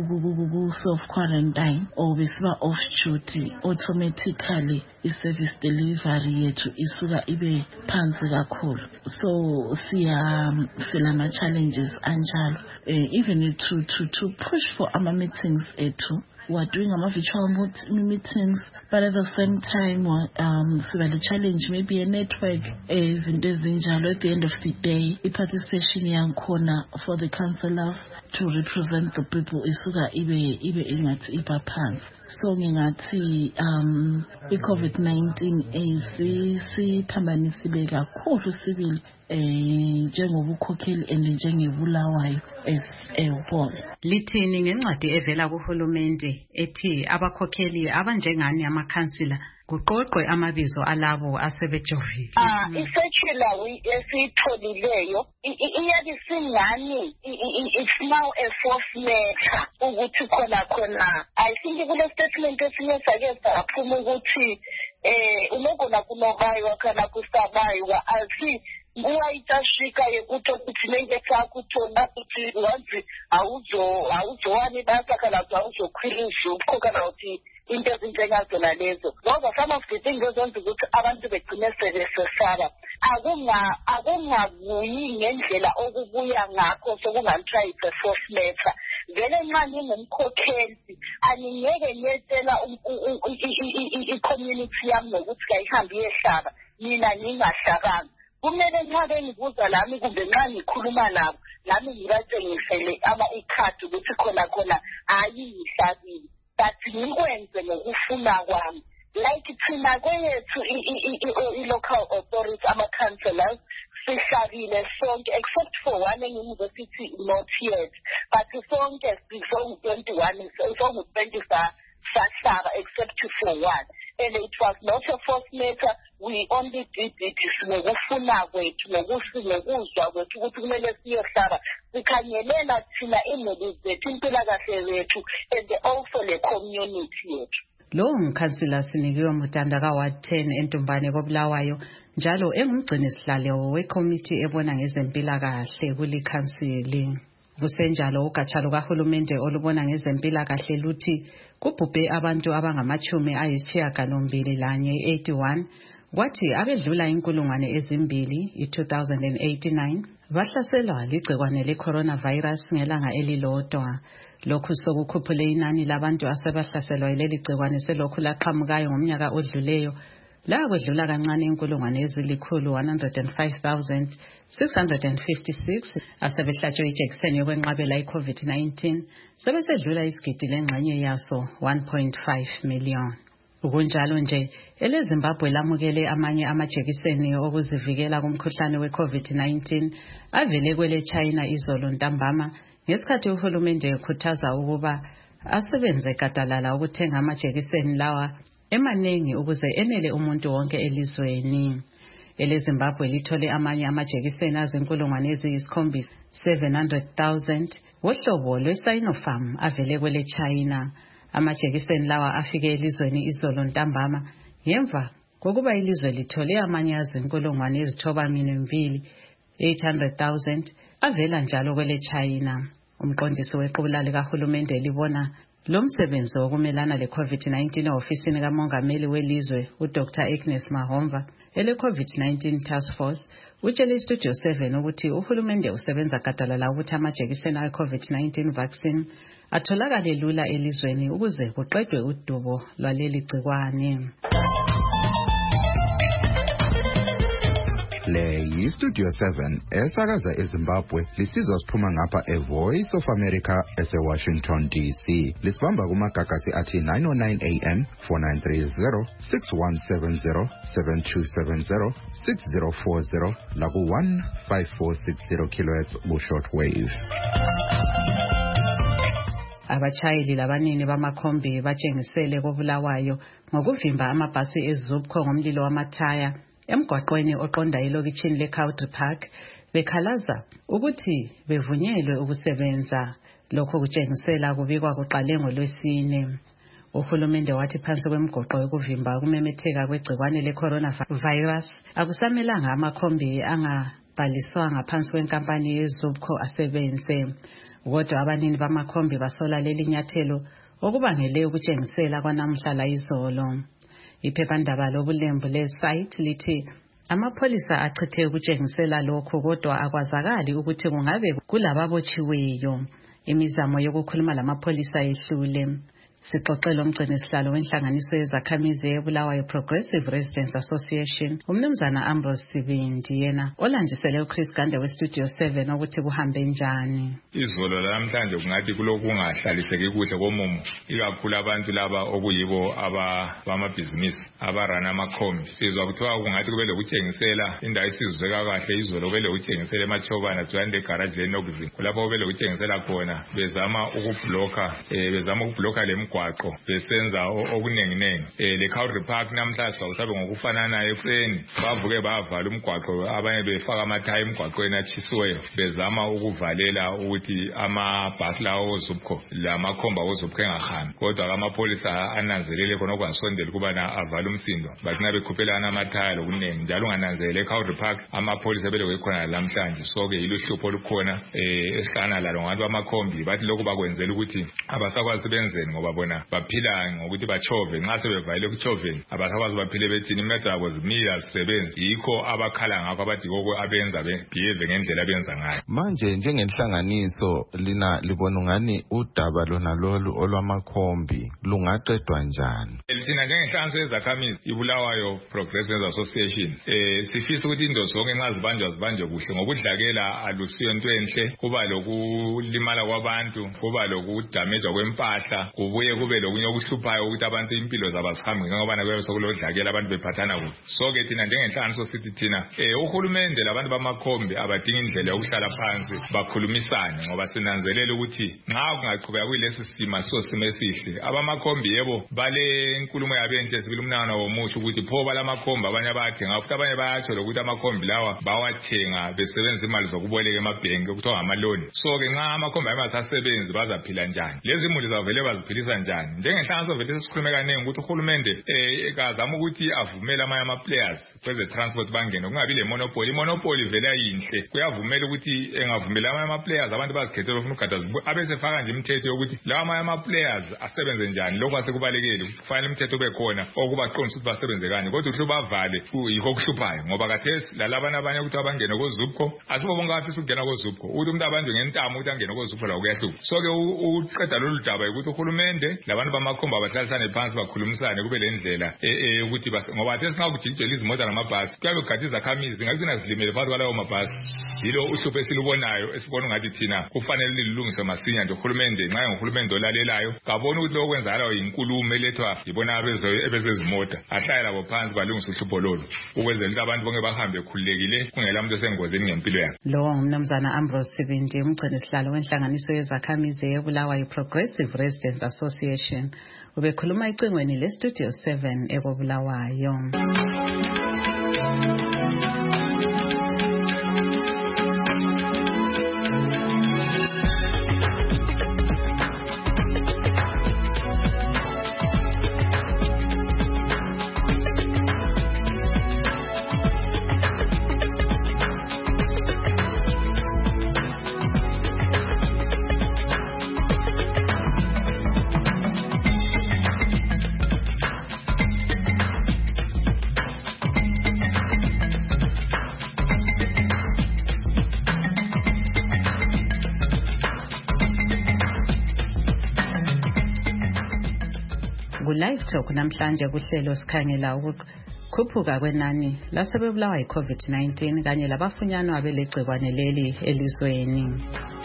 self quarantine or besiba off duty, automatically i-service delivery yethu isuka ibe phansi kakhulu. So siya silama challenges anjalo, uh, even to to to push for ama meetings ethu. We're doing our virtual meetings, but at the same time, um, so the challenge maybe a network is in this danger. At the end of the day, a participation young corner for the councillors to represent the people is so that ibe ibe ingat iba pants. So ngingati um i-COVID nineteen is siphambanisile kakhulu sibili eh njengobukhokheli and njengebulawayo eholo. Lithini ngencwadi evela kuhulumende ethi abakhokheli abanjengani amakhansila kuqoqwe amabizo alabo asebejovile? Ah, isecula esitholileyo iyabe singani it's now a fourth measure ukuthi khona khona. I think kule statement esinye sake saphuma ukuthi eh unobona kunobayiwa kana kusabayiwa athi nguwa itashika yekuti kuti nenge takutona kuti wanzi auzo auzowani basa kana kuti auzokwirira uko kana kuti into ezinjengazona lezo. Ngoba some of the things ozonza ukuthi abantu begcine sebesesaba akunga akungabuyi ngendlela okubuya ngakho sokungathiwa it's a force matter. Vele nxa ngingumkhokheli angingeke ngiyetshela i-community yami ngokuthi kayihambe iyehlaba mina ngingahlabanga. Kumele nxa bengibuza lami kumbe nxa ngikhuluma nabo lami ngibatshengisele ama-ikhadi ukuthi khona khona ayiyihlabile. But ngikwenze ngokufuna kwami. Like thina kwethu i-local authority, ama-councillors, sihlabile sonke except for one university not yet. But sonke songu-twenty-one, songu-twenty-five sahlaba except for one. And it was not a force matter. We only did it ngokufuna kwethu, ngokuzwa kwethu ukuthi kumele siyohlaba. Sikhanyelela thina imuli zethu, impilakahle zethu, and also le community yethu. Lo ngikhansila Sinikiwe Mutanda ka Ward ten eNtumbane koBulawayo njalo engumgcini sihlalo wekomiti ebona ngezempilakahle kuli council. Kusenjalo ugatsha lukahulumende olubona ngezempilakahle luthi kubhubhe abantu abangamachumi ayisishiyagalombili lanye eighty-one kwathi abedlula inkulungwane ezimbili i-two thousand eighty-nine bahlaselwa ligcikwane le-coronavirus ngelanga elilodwa. Lokhu sokukhuphule inani labantu asebahlaselwa leli gcikwane selokhu laqhamukayo ngomnyaka odluleyo la kwedlula kancane inkulungwane ezilikhulu one hundred five thousand six hundred fifty-six asebehlatshwe ijekiseni yokwenqabela i-COVID nineteen sebesedlula isigidi lengxenye yaso one point five million. Kunjalo nje eleZimbabwe lamukele amanye amajekiseni okuzivikela kumkhuhlane we-COVID nineteen avele kwele China izolo ntambama ngesikhathi uhulumende ekhuthaza ukuba asebenze gadalala ukuthenga amajekiseni lawa emanengi ukuze enele umuntu wonke elizweni. EleZimbabwe lithole amanye amajekiseni azinkulungwane eziyisikhombisa seven hundred thousand wohlobo lwe-Sinopharm avele kwele China. Amajekiseni lawa afike elizweni izolo ntambama ngemva kokuba ilizwe lithole amanye azinkulungwane ezithoba minembili eight hundred thousand avela njalo kwele China. Umqondisi wequla likahulumende libona lo msebenzi wokumelana le-COVID nineteen ofisini kamongameli welizwe uDr Agnes Mahomva ele-COVID nineteen Task Force utshele iStudio seven ukuthi uhulumende usebenza gadalala ukuthi amajekiseni e-COVID nineteen vaccine atholakale lula elizweni ukuze kuqedwe udubo lwaleli gcikwane. Le yiStudio seven esakaza eZimbabwe lisizwa siphuma ngapha eVoice of America ese-Washington D C. Lisibamba kumagagasi athi nine oh nine A M, four nine three zero, six one seven zero, seven two seven zero, six zero four zero laku one five four six zero kilohertz ku-shortwave. Abachayeli labanini bamakhombi batshengisele koBulawayo ngokuvimba amabhasi eZupco ngomlilo wamathaya emgwaqweni oqonda elokitshini leCountry Park bekhalaza ukuthi bevunyelwe ukusebenza. Lokho kutshengisela kubikwa kuqale ngoLwesine. Uhulumende wathi phansi kwemgoqo yokuvimba ukumemetheka kwegcikwane le-coronavirus akusamelanga amakhombi angabhaliswanga phansi kwenkampani yeZupco asebenze. Kodwa abanini bamakhombi basola leli nyathelo okubangele ukutshengisela kwanamhla la izolo. Iphephandaba lobulembu le-site lithi amapholisa achithe ukutshengisela lokho kodwa akwazakali ukuthi kungabe kulababotshiweyo. Imizamo yokukhuluma lamapholisa yehlule. Sixoxela umgcini sihlalo wenhlanganiso yezakhamizi eBulawayo Progressive Residents Association umnumzana Ambrose Sibindi yena olandisele uChris Gande weStudio seven ukuthi kuhambe njani. Izolo lamhlanje kungathi kulokhu kungahlaliseki kuhle komumo ikakhulu abantu laba okuyibo abamabhizinisi abarana amakhombi. Sizwa kuthiwa kungathi kube lokutshengisela indawo esizweka kahle izolo kube lokutshengisela emachobana duane garage lenokuzini kulapho kube lokutshengisela khona bezama ukubloka eh bezama ukubloka le imigwaqo besenza okunenginengi eh le Country Park namhlanje sokusabe ngokufanana ekuseni bavuke bavala umgwaqo abanye befaka amathayi emgwaqweni achisiweyo bezama ukuvalela ukuthi amabhasi lawo ozubko lamakhomba ozubko engahambi kodwa amapolisa ananzelele khona okwasondela kubana avala umsindo bathi nabe khuphelana amathaya lokunengi njalo ungananzelele eCountry Park amapolisa bele khona lamhlanje soke yiluhlupho olukhona eh esihlana lalo ngabantu amakhombi bathi lokhu bakwenzela ukuthi abasakwazi benzeni ngoba bona baphila ngokuthi bachove nxa sebevayile ukuchoveni abasakwazi baphile bethini imedo yabo zimila zisebenzi yikho abakhala ngakho abathi koko abenza behave ngendlela abenza ngayo. Manje njengenhlanganiso lina libona ngani udaba lona lolu olwamakhombi lungaqedwa njani? Thina njengenhlanganiso yezakhamizi iBulawayo Progressive Association eh sifisa ukuthi into zonke nxa zibanjwa zibanjwe kuhle ngokudlakela alusiyo into enhle kuba lokulimala kwabantu kuba lokudamage kwempahla kubuye kube lokunye okuhluphayo ukuthi abantu impilo zabazihambi ngoba nakuye sokulodlakela abantu bephathana kuhle soke thina njengenhlanganiso sithi thina eh uhulumende labantu bamakhombi abadinga indlela yokuhlala phansi bakhulumisane ngoba sinanzelela ukuthi nxa kungaqhubeka kuyilesi sima so sime sihle abamakhombi yebo bale inkulumo yabenhle sibili umnana womuthi ukuthi pho balamakhombi abanye bayathenga futhi abanye bayatsho lokuthi amakhombi lawa bawathenga besebenza imali zokuboleka emabhenki okuthiwa ngamaloni soke nxa amakhombi ayemasasebenzi bazaphila njani lezi imuli zavele baziphilisa njani njengenhlanganiso vele sesikhulume kanengi ukuthi uhulumende eh kazama ukuthi avumele amanye ama-players kweze transport bangene kungabi le monopoly imonopoly vele ayinhle kuyavumela ukuthi engavumela amanye ama-players abantu bazikhethela ufuna ukugada abesefaka nje imithetho yokuthi lawa amanye ama-players asebenze njani lokhu asekubalekile kufanele imithetho bekukhona okubaqondisa ukuthi basebenze kanye kodwa ukuthi bavale yikho okuhluphayo ngoba kathesi lalabana abanye ukuthi abangene kozubko asibo bonke abafisa ukungena kozubko ukuthi umuntu abanjwe ngentamo ukuthi angene kozubko la kuyahlupha soke uqeda lolu daba ukuthi uhulumende labantu bamakhomba bahlalisane phansi bakhulumisane kube le ndlela ukuthi ngoba kathesi nxa kujikijela izimota namabhasi kuyabe kugada izakhamizi ngakugcina zilimele phakathi kwalawo mabhasi yilo uhlupho esilubonayo esibona ngathi thina kufanele lilungiswe masinya nje uhulumende nxa nguhulumende olalelayo kabona ukuthi lokho kwenzakalayo yinkulumo elethwa yibona abezezimota ahlale labo phansi balungisa uhlupho lolu ukwenzela ukuthi abantu bonke bahambe khululekile kungela muntu osengozini ngempilo yakhe. Lo ngumnumzana Ambrose Sibindi umgcini sihlalo wenhlanganiso yezakhamizi eBulawayo Progressive Residents Association ubekhuluma icingweni le Studio seven eKobulawayo. Live Talk namhlanje kuhlelo sikhangela ukukhuphuka kwenani lasebebulawa yi-COVID nineteen kanye labafunyanwa belegcikwane leli elizweni.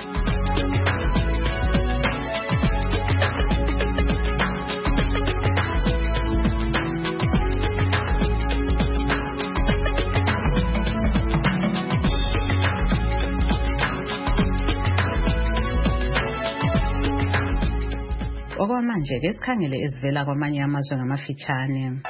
Okwamanje ke sikhangele ezivela kwamanye amazwe ngamafitshane.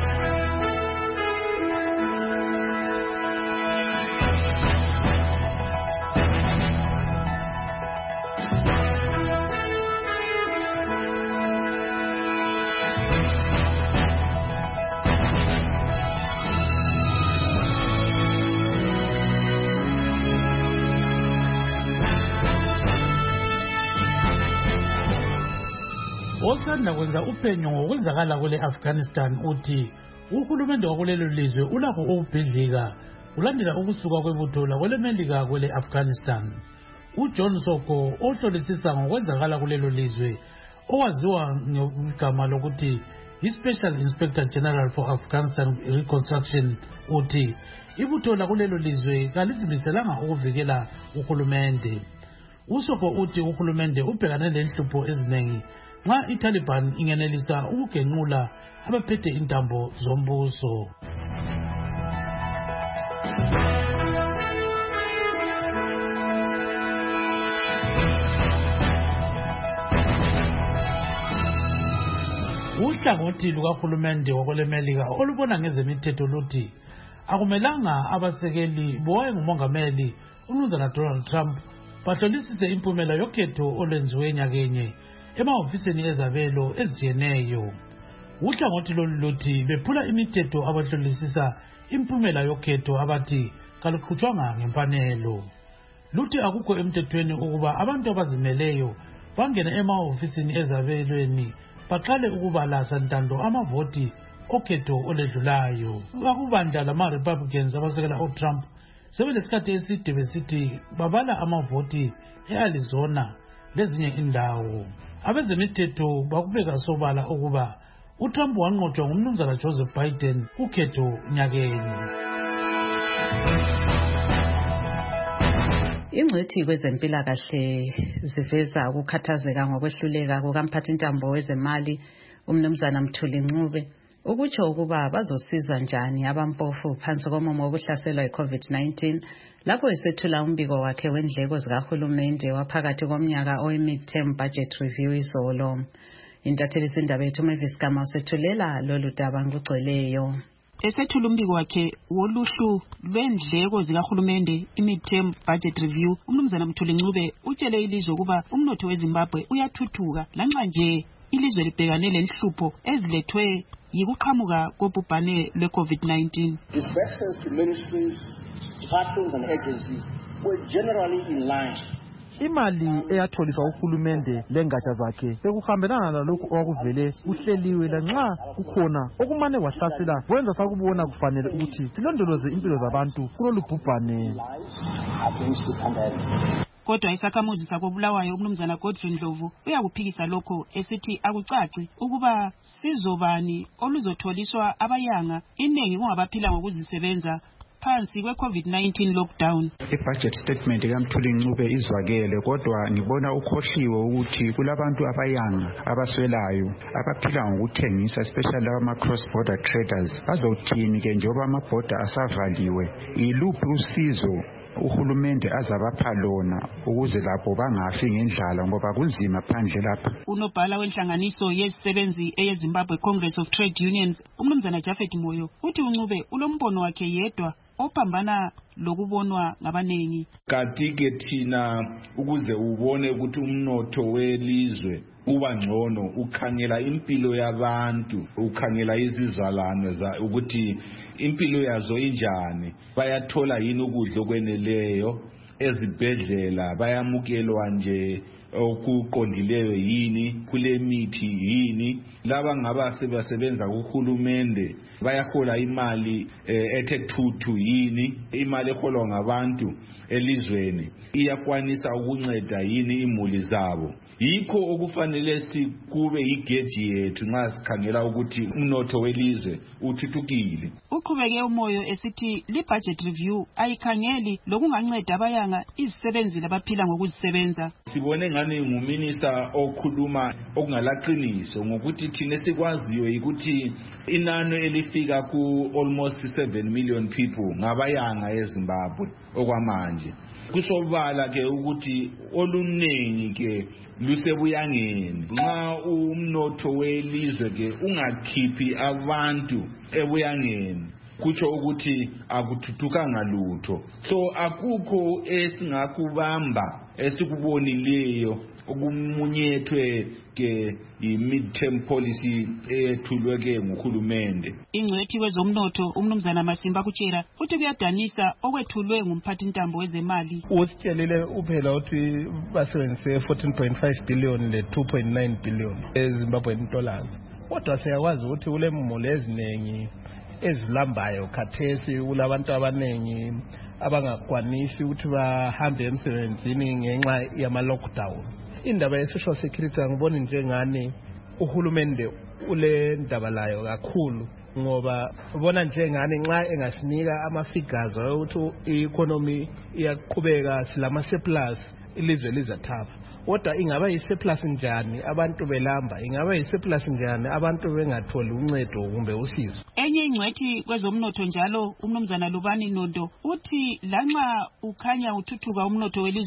Osanda kwenza uphenyo ngokwenzakala kule Afghanistan uthi uhulumende wakulelo lizwe ulakho ukubhidlika ulandela ukusuka kwebutho lakwelemelika kwele Afghanistan. uJohn Soko ohlolisisa ngokwenzakala kulelo lizwe owaziwa ngegama lokuthi iSpecial Inspector General for Afghanistan Reconstruction uthi ibutho lakulelo lizwe kalizimiselanga ukuvikela uhulumende. Usoko uthi uhulumende ubhekane lenhlupho eziningi nxa iTaliban ingenelisa ukugenqula abaphethe intambo zombuso. Uhlangothi lukahulumende wakwelemelika olubona ngezemithetho luthi akumelanga abasekeli bowaye ngumongameli umnumzana Donald Trump bahlolisise impumela yokhetho olwenziwe enyakenye emahofisini ezabelo ezijiyeneyo. Uhlangothi lolu luthi bephula imithetho abahlolisisa impumela yokhetho abathi kaluqhutshwanga ngemfanelo. Luthi akukho emthethweni ukuba abantu abazimeleyo bangena emahofisini ezabelweni baqale ukubalasa ntando amavoti okhetho oledlulayo. Akubanda lama Republicans abasekela uTrump sebelesikhathi eside besithi babala amavoti eArizona lezinye indawo. Abezemithetho bakubeka sobala ukuba uTrump wanqotshwa ngumnumzana Joseph Biden ukhetho nyakenye. Ingcwethi kwezempilakahle ziveza ukukhathazeka ngokwehluleka kukamphathintambo wezemali umnumzana Mthuli Ncube ukutsho ukuba bazosiza njani abampofu phansi komumo wokuhlaselwa yi-COVID nineteen lapho esethula umbiko wakhe wendleko zikahulumende waphakathi komnyaka oyi-mid-term budget review izolo. Intatheli zindaba yethu Mavis Gama usethulela lolu daba ngugcweleyo. Esethula umbiko wakhe woluhlu lwendleko zikahulumende i-mid-term budget review umnumzana Mthuli Ncube utshele ilizwe ukuba umnotho weZimbabwe uyathuthuka lanxa nje ilizwe libhekane lenhlupho ezilethwe yikuqhamuka kobhubhane lwe-COVID nineteen. Disbursements to ministries, departments and agencies were generally in line. Imali eyatholiswa uhulumende lengatsha zakhe bekuhambelana lalokhu okwakuvele kuhleliwe lanxa kukhona okumane kwahlasela kwenza sakubona kufanele ukuthi silondoloze impilo zabantu kulolu bhubhane. Kodwa isakhamuzi sakobulawayo umnumzana Godfrey Ndlovu uyakuphikisa lokho esithi akucaci ukuba sizobani oluzotholiswa abayanga iningi kungabaphila ngokuzisebenza phansi kwe-COVID nineteen lockdown. I-budget statement kaMthuli Ncube izwakele kodwa ngibona ukhohliwe ukuthi kulabantu abayanga abaswelayo abaphila ngokuthengisa especially ama-cross border traders. Bazothini ke njengoba ama-border asavaliwe? Iluphi usizo uhulumende azabapha lona ukuze lapho bangafi ngendlala ngoba kunzima phandle lapha? Unobhala wenhlanganiso yezisebenzi eyeZimbabwe Congress of Trade Unions umnumzana Japhet Moyo uthi uNcube ulombono wakhe yedwa ophambana lokubonwa ngabanengi. Kanti-ke thina ukuze ubone ukuthi umnotho welizwe uba ngcono ukhangela impilo yabantu, ukhangela izizalwane za ukuthi impilo yazo injani, bayathola yini ukudla okweneleyo, ezibhedlela bayamukelwa nje okuqondileyo yini, kule mithi yini, laba ngaba sebasebenza kuhulumende bayahola imali ethe thuthu yini, imali eholwa ngabantu elizweni iyakwanisa ukunceda yini imuli zabo. Yikho okufanele sikube igeji yethu nxa sikhangela ukuthi umnotho welizwe uthuthukile. Uqhubeke uMoyo esithi li budget review ayikhangeli lokunganceda abayanga izisebenzi labaphila ngokuzisebenza. Sibone ngani nguminister okhuluma okungalaqiniso ngokuthi thina sikwaziyo ukuthi inani elifika ku almost seven million people ngabayanga eZimbabwe okwamanje. Kusobala ke ukuthi oluningi ke lusebuyangeni. Nxa umnotho welizwe ke ungakhiphi abantu ebuyangeni kutsho ukuthi akuthuthukanga lutho. So akukho esingakubamba esikubonileyo okumunyethwe ke i-mid-term policy ethulwe ke nguhulumende. Ingcwethi kwezomnotho umnumzana Masimba kutshela futhi kuyadanisa okwethulwe ngumphathintambo wezemali. Usitshelile uphela uthi basebenzise fourteen point five billion le two point nine billion eZimbabwean dollars. Kodwa siyakwazi ukuthi kule mole ezinengi ezilambayo khathesi kulabantu abanengi abangakwanisi ukuthi bahambe emsebenzini ngenxa yama lockdown. Indaba ye social security ngibona njengani uhulumende ule ndaba layo kakhulu ngoba ubona njengani nxa engasinika ama figures ukuthi i-economy iyaqhubeka silama surplus ilizwe lizathaba. Kodwa ingaba yi-surplus njani abantu belamba, ingaba yi-surplus njani abantu bengatholi uncedo kumbe usizo. Enye ingcwethi kwezomnotho njalo umnumzana Lubani Nondo uthi lanxa ukhanya uthuthuka umnotho welizwe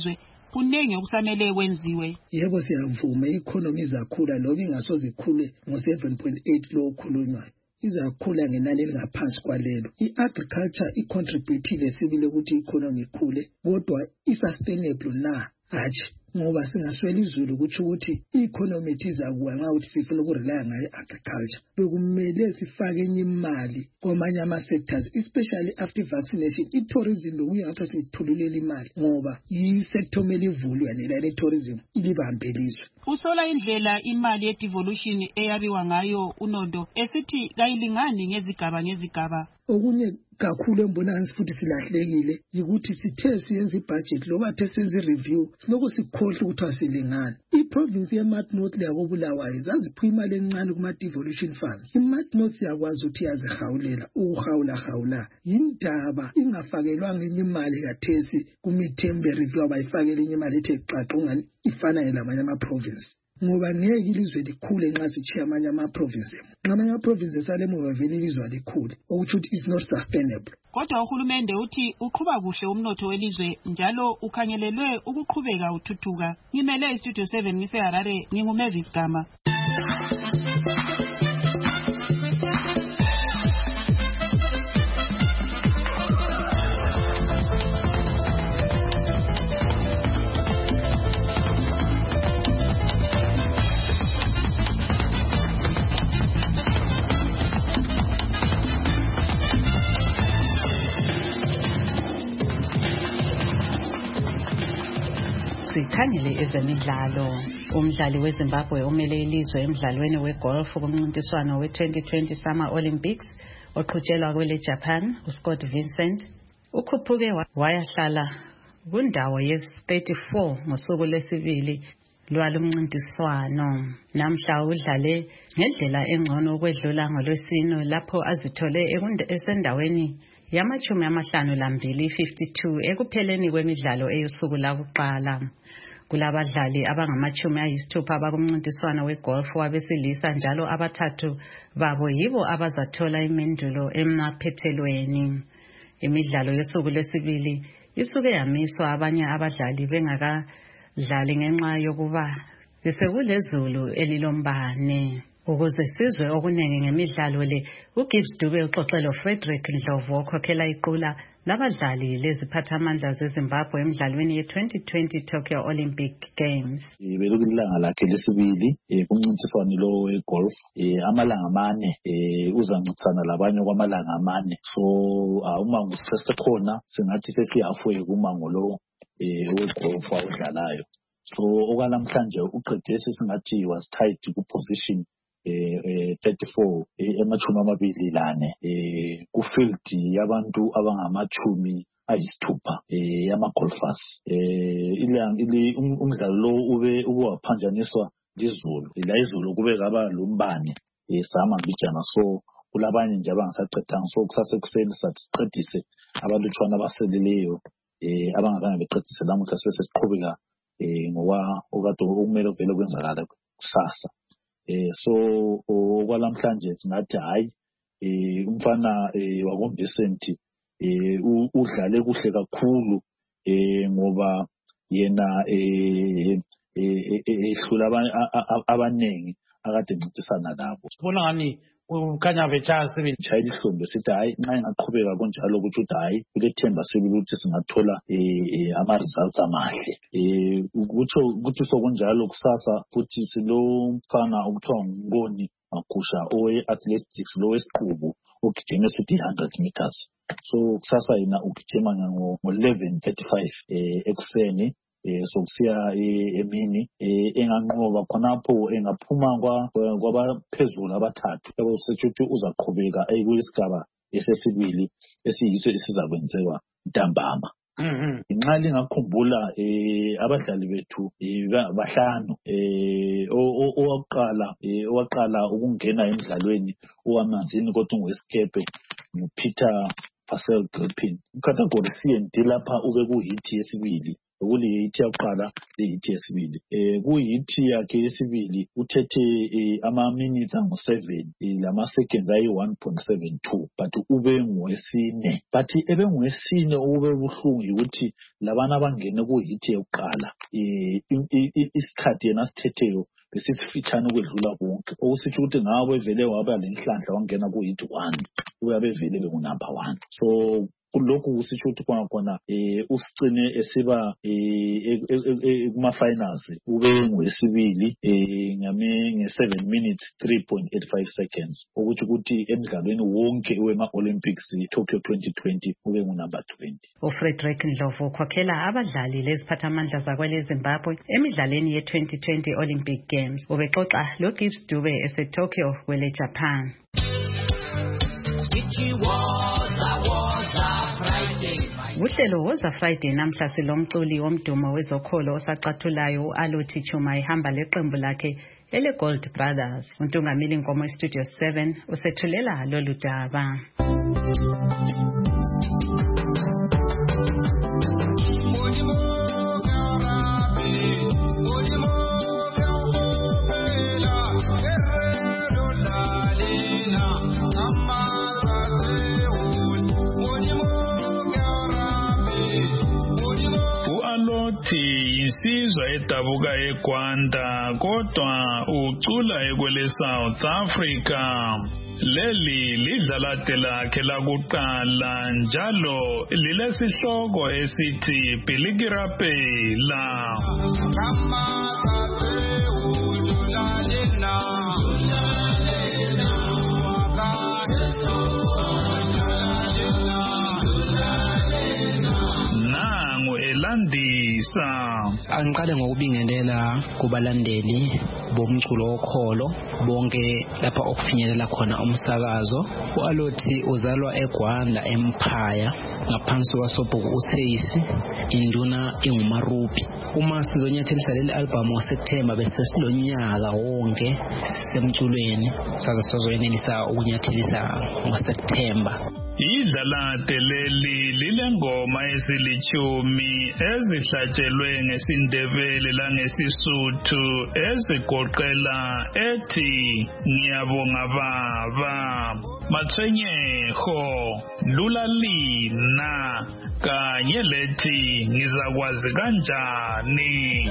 kuningi okusamele kwenziwe. Yebo siyavuma i-economy izakhula loba ingasoze ikhule ngo-seven point eight lo okhulunywayo. Izakhula ngenani elingaphansi kwalelo. I-agriculture icontributile sibile ukuthi i-economy ikhule, kodwa i-sustainable na hatshi. Ngoba singaswela izulu ukuthi ukuthi i-economy izakuwa nxa ukuthi sifuna ukurelaya ngayo agriculture. Bekumele sifake enye imali kwamanye ama-sectors, especially after vaccination. I-tourism bekuyapha sithululela imali ngoba yi-sector mele ivulwe yanela le-tourism ilibambelizwe. Usola indlela imali ye-devolution eyabiwa ngayo uNondo esithi kayilingani ngezigaba ngezigaba. Okunye kakhulu embonani futhi silahlekile ukuthi sithe siyenza ibudget loba the senze review siloko sikhohle ukuthi asilingani. I-province ye-Mart North leyakobulawayo zaziphiwa imali encane kuma-devolution funds. I-Mart North yakwazi ukuthi yazihawulela ukuhawula-hawula. Yindaba ingafakelwanga enye imali kathesi kumithembe review abayifakele enye imali ethe qaqa ungani ifana lamanye ama-province. Ngoba ngeke ilizwe likhule nxa sitshiya amanye ama-province. Amanye ama-province salemuva vele ilizwe likhule, okuthi ukuthi is not sustainable. Kodwa uhulumende uthi uqhuba kuhle umnotho welizwe njalo ukhangelelwe ukuqhubeka uthuthuka. Ngimele iStudio seven ngiseHarare, nginguMavis Gama. Sikhangele ezemidlalo. Umdlali weZimbabwe omele ilizwe emidlalweni wegolf kumncintiswano we-twenty twenty Summer Olympics oqhutshelwa kwele Japan, uScott Vincent ukhuphuke wayahlala kundawo ye-thirty-four ngosuku lwesibili lwalo mncintiswano. Namhla udlale ngendlela engcono ukwedlula ngolwesine lapho azithole esendaweni yamachumi amahlanu lambili fifty-two ekupheleni kwemidlalo eyosuku lakuqala. Kulabadlali abangamachumi ayisithupha abakumncintiswano wegolf wabesilisa njalo abathathu babo yibo abazathola imendulo emaphethelweni. Imidlalo yosuku lwesibili isuke yamiswa abanye abadlali bengakadlali ngenxa yokuba besekulezulu elilombane. Ukuze sizwe okuningi ngemidlalo le, uGibbs Dube uxoxelo Frederick Ndlovu okhokhela iqula labadlali leziphathamandla zeZimbabwe emidlalweni ye-twenty twenty Tokyo Olympic Games. Belokulilanga lakhe lesibili kumncintiswano lo wegolf amalanga amane uzancintisana labanye kwamalanga amane. So uma ngusese khona singathi sesiyafwe kumango lo wegolf awudlalayo. So okwalamhlanje uqede singathi was tied ku position eh thirty-four emachumi amabili lane eh ku field yabantu abangamachumi ayisithupha eh yama golfers. Eh ile umdlalo lo ube ubewaphanjaniswa lizulu, ila izulu kube kaba lombane eh sama mbijana. So kulabanye nje abangasaqedanga, so kusase kuseni sasiqedise abantu tshwana abaseleleyo eh abangazange beqedise lamuhla sesiqhubeka eh ngoba okade okumele vele kwenzakala kusasa. Eh so okwalamhlanje singathi hayi eh umfana eh wako Vincent eh udlale kuhle kakhulu eh ngoba yena eh ehlula abanengi akade ncintisana nabo. Sibona ngani ukanya betshaya sebetshaya ihlombe sithi hayi nxa ingaqhubeka konjalo ukuthi hayi kulethemba selukuthi singathola eh ama results amahle. Eh ukuthi ukuthi sokunjalo kusasa futhi silo mfana okuthiwa ngoni Makusha owe athletics lo wesiqubu ogijima futhi one hundred meters. So kusasa yena ugijima ngo eleven thirty-five eh ekseni. Eh so kusiya emini enganqoba khonapho engaphuma kwa kwabaphezulu abathathu ebusethi uzaqhubeka eyisigaba esesibili esiyiso esizakwenziwa ntambama. Mhm. Inxa lingakhumbula eh abadlali bethu bahlanu eh owaqala eh owaqala ukungena emidlalweni owamanzini kodwa ngwesikepe nguPeter Pascal Griffin. Category C and D lapha ube ku hit yesibili kuli hit yakuqala le hit yesibili. Eh ku hit yakhe yesibili uthethe ama minutes angu seven lama seconds ayi one point seven two but ube ngwesine. But ebe ngwesine ube buhlungu ukuthi labana abangene ku hit yakuqala eh isikhathi yena sithetheyo besifitshane ukwedlula konke. Okusitsho ukuthi ngawe vele waba lenhlanhla wangena ku hit one uyabe vele be number one. So lokhu kusitsho ukuthi kona kona eh usicine esiba eh kuma finals ube ngwesibili eh ngame nge seven minutes three point eight five seconds ukuthi ukuthi emidlalweni wonke wema Olympics Tokyo twenty twenty ube ngu number twenty. uFrederick Ndlovu ukhokhela abadlali leziphathamandla zakwele Zimbabwe emidlalweni ye twenty twenty Olympic Games. Ubexoxa lo Gibbs Dube ese Tokyo kwele Japan. Uhlelo woza Friday namhla silomculi womdumo wezokholo osacathulayo uAlothi Chuma ihamba leqembu lakhe ele Gold Brothers. Untungameli Nkomo Studio seven usethulela lolu daba. Insizwa edabuka eGwanda kodwa ucula ekwele South Africa. Leli lidlalate lakhe lakuqala njalo lilesihloko esithi Pilikirapela. Angiqale ngokubingelela kubalandeli bomculo wokholo bonke lapha okufinyelela khona umsakazo. uAlothi uzalwa eGwanda eMphaya ngaphansi kwasobhuku uSeyisi induna ingumarubi. Uma sizonyathelisa leli album ngoSeptember bese silonyaka wonke semculweni saze sazoyenelisa ukunyathelisa ngoSeptember. Idlalate leli lilengoma ezilichumi ezihlatshelwe ngesindebele langesisuthu ezigoqela ethi ngiyabonga baba, Matshwenyeho, Lulalina kanye lethi ngizakwazi kanjani.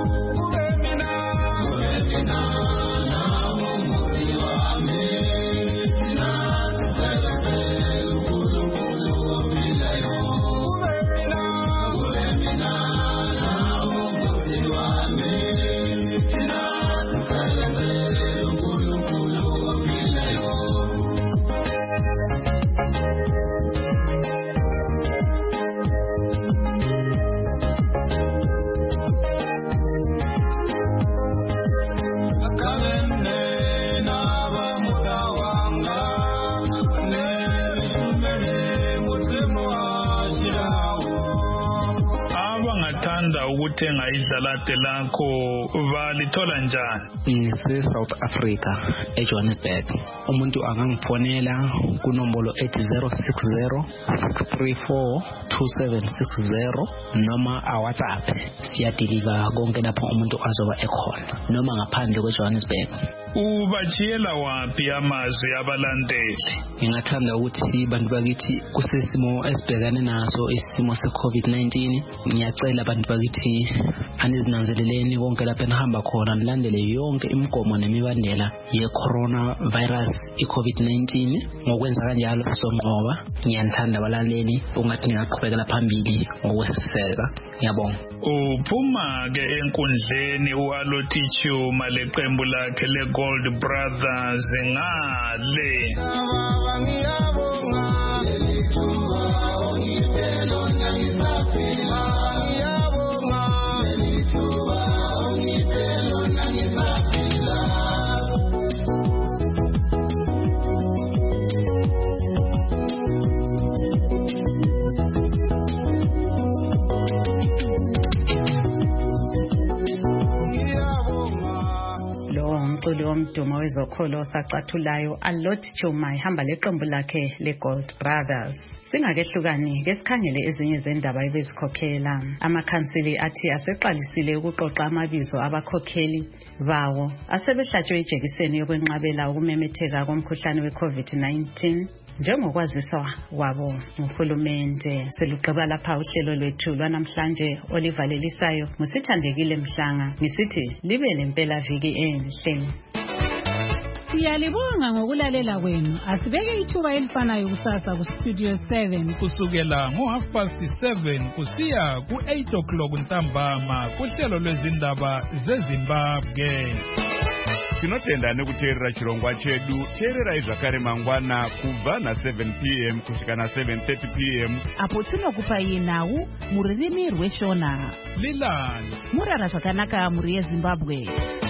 Ukuthenga idlalate lakho valithola njani? Ngise South Africa eJohannesburg. Umuntu angangifonela kunombolo eight zero six zero six three four two seven six zero noma a WhatsApp. Siyadiliva konke lapho umuntu azoba ekhona noma ngaphandle kweJohannesburg. Ubachiyela wapi amazwi abalandeli? Ngingathanda ukuthi bantu bakithi kusesimo esibhekane naso isimo seCovid nineteen. Ngiyacela abantu bakithi anizinanzeleleni konke lapho enihamba khona nilandele yonke imigomo nemibandela ye-corona virus i-COVID nineteen. Ngokwenza kanjalo sonqoba. Ngiyanthanda abalaleli ungathi ngiyaqhubekela phambili ngokwesiseka. Ngiyabonga. Uphuma ke enkundleni uAlothi Chuma leqembu lakhe le Gold Brothers ngale. umculi womdumo wezokholo osacathulayo Alot Chuma ihamba leqembu lakhe leGold Brothers. Singakehlukani ngesikhangele ezinye zendaba ebezikhokhela. Amakhansili athi aseqalisile ukuqoqa amabizo abakhokheli bawo asebehlatshwe ijekiseni yokwenqabela ukumemetheka komkhuhlane we-COVID nineteen. Njengokwaziswa kwabo nguhulumende. Selugqiba lapha uhlelo lwethu lwanamhlanje olivalelisayo musithandekile Mhlanga ngisithi libe lempela viki enhle. Siyalibonga ngokulalela kwenu. Asibeke ithuba elifanayo kusasa ku Studio seven kusukela ngo half past seven kusiya ku eight o'clock ntambama kuhlelo lwezindaba zeZimbabwe. Tinotenda nekuteerera chirongwa chedu. Teerera izvakare mangwana kubva na seven p m kusvika na seven thirty p m apo tinokupa nawu mururimi rweshona. Lilani murara zvakanaka muri yeZimbabwe.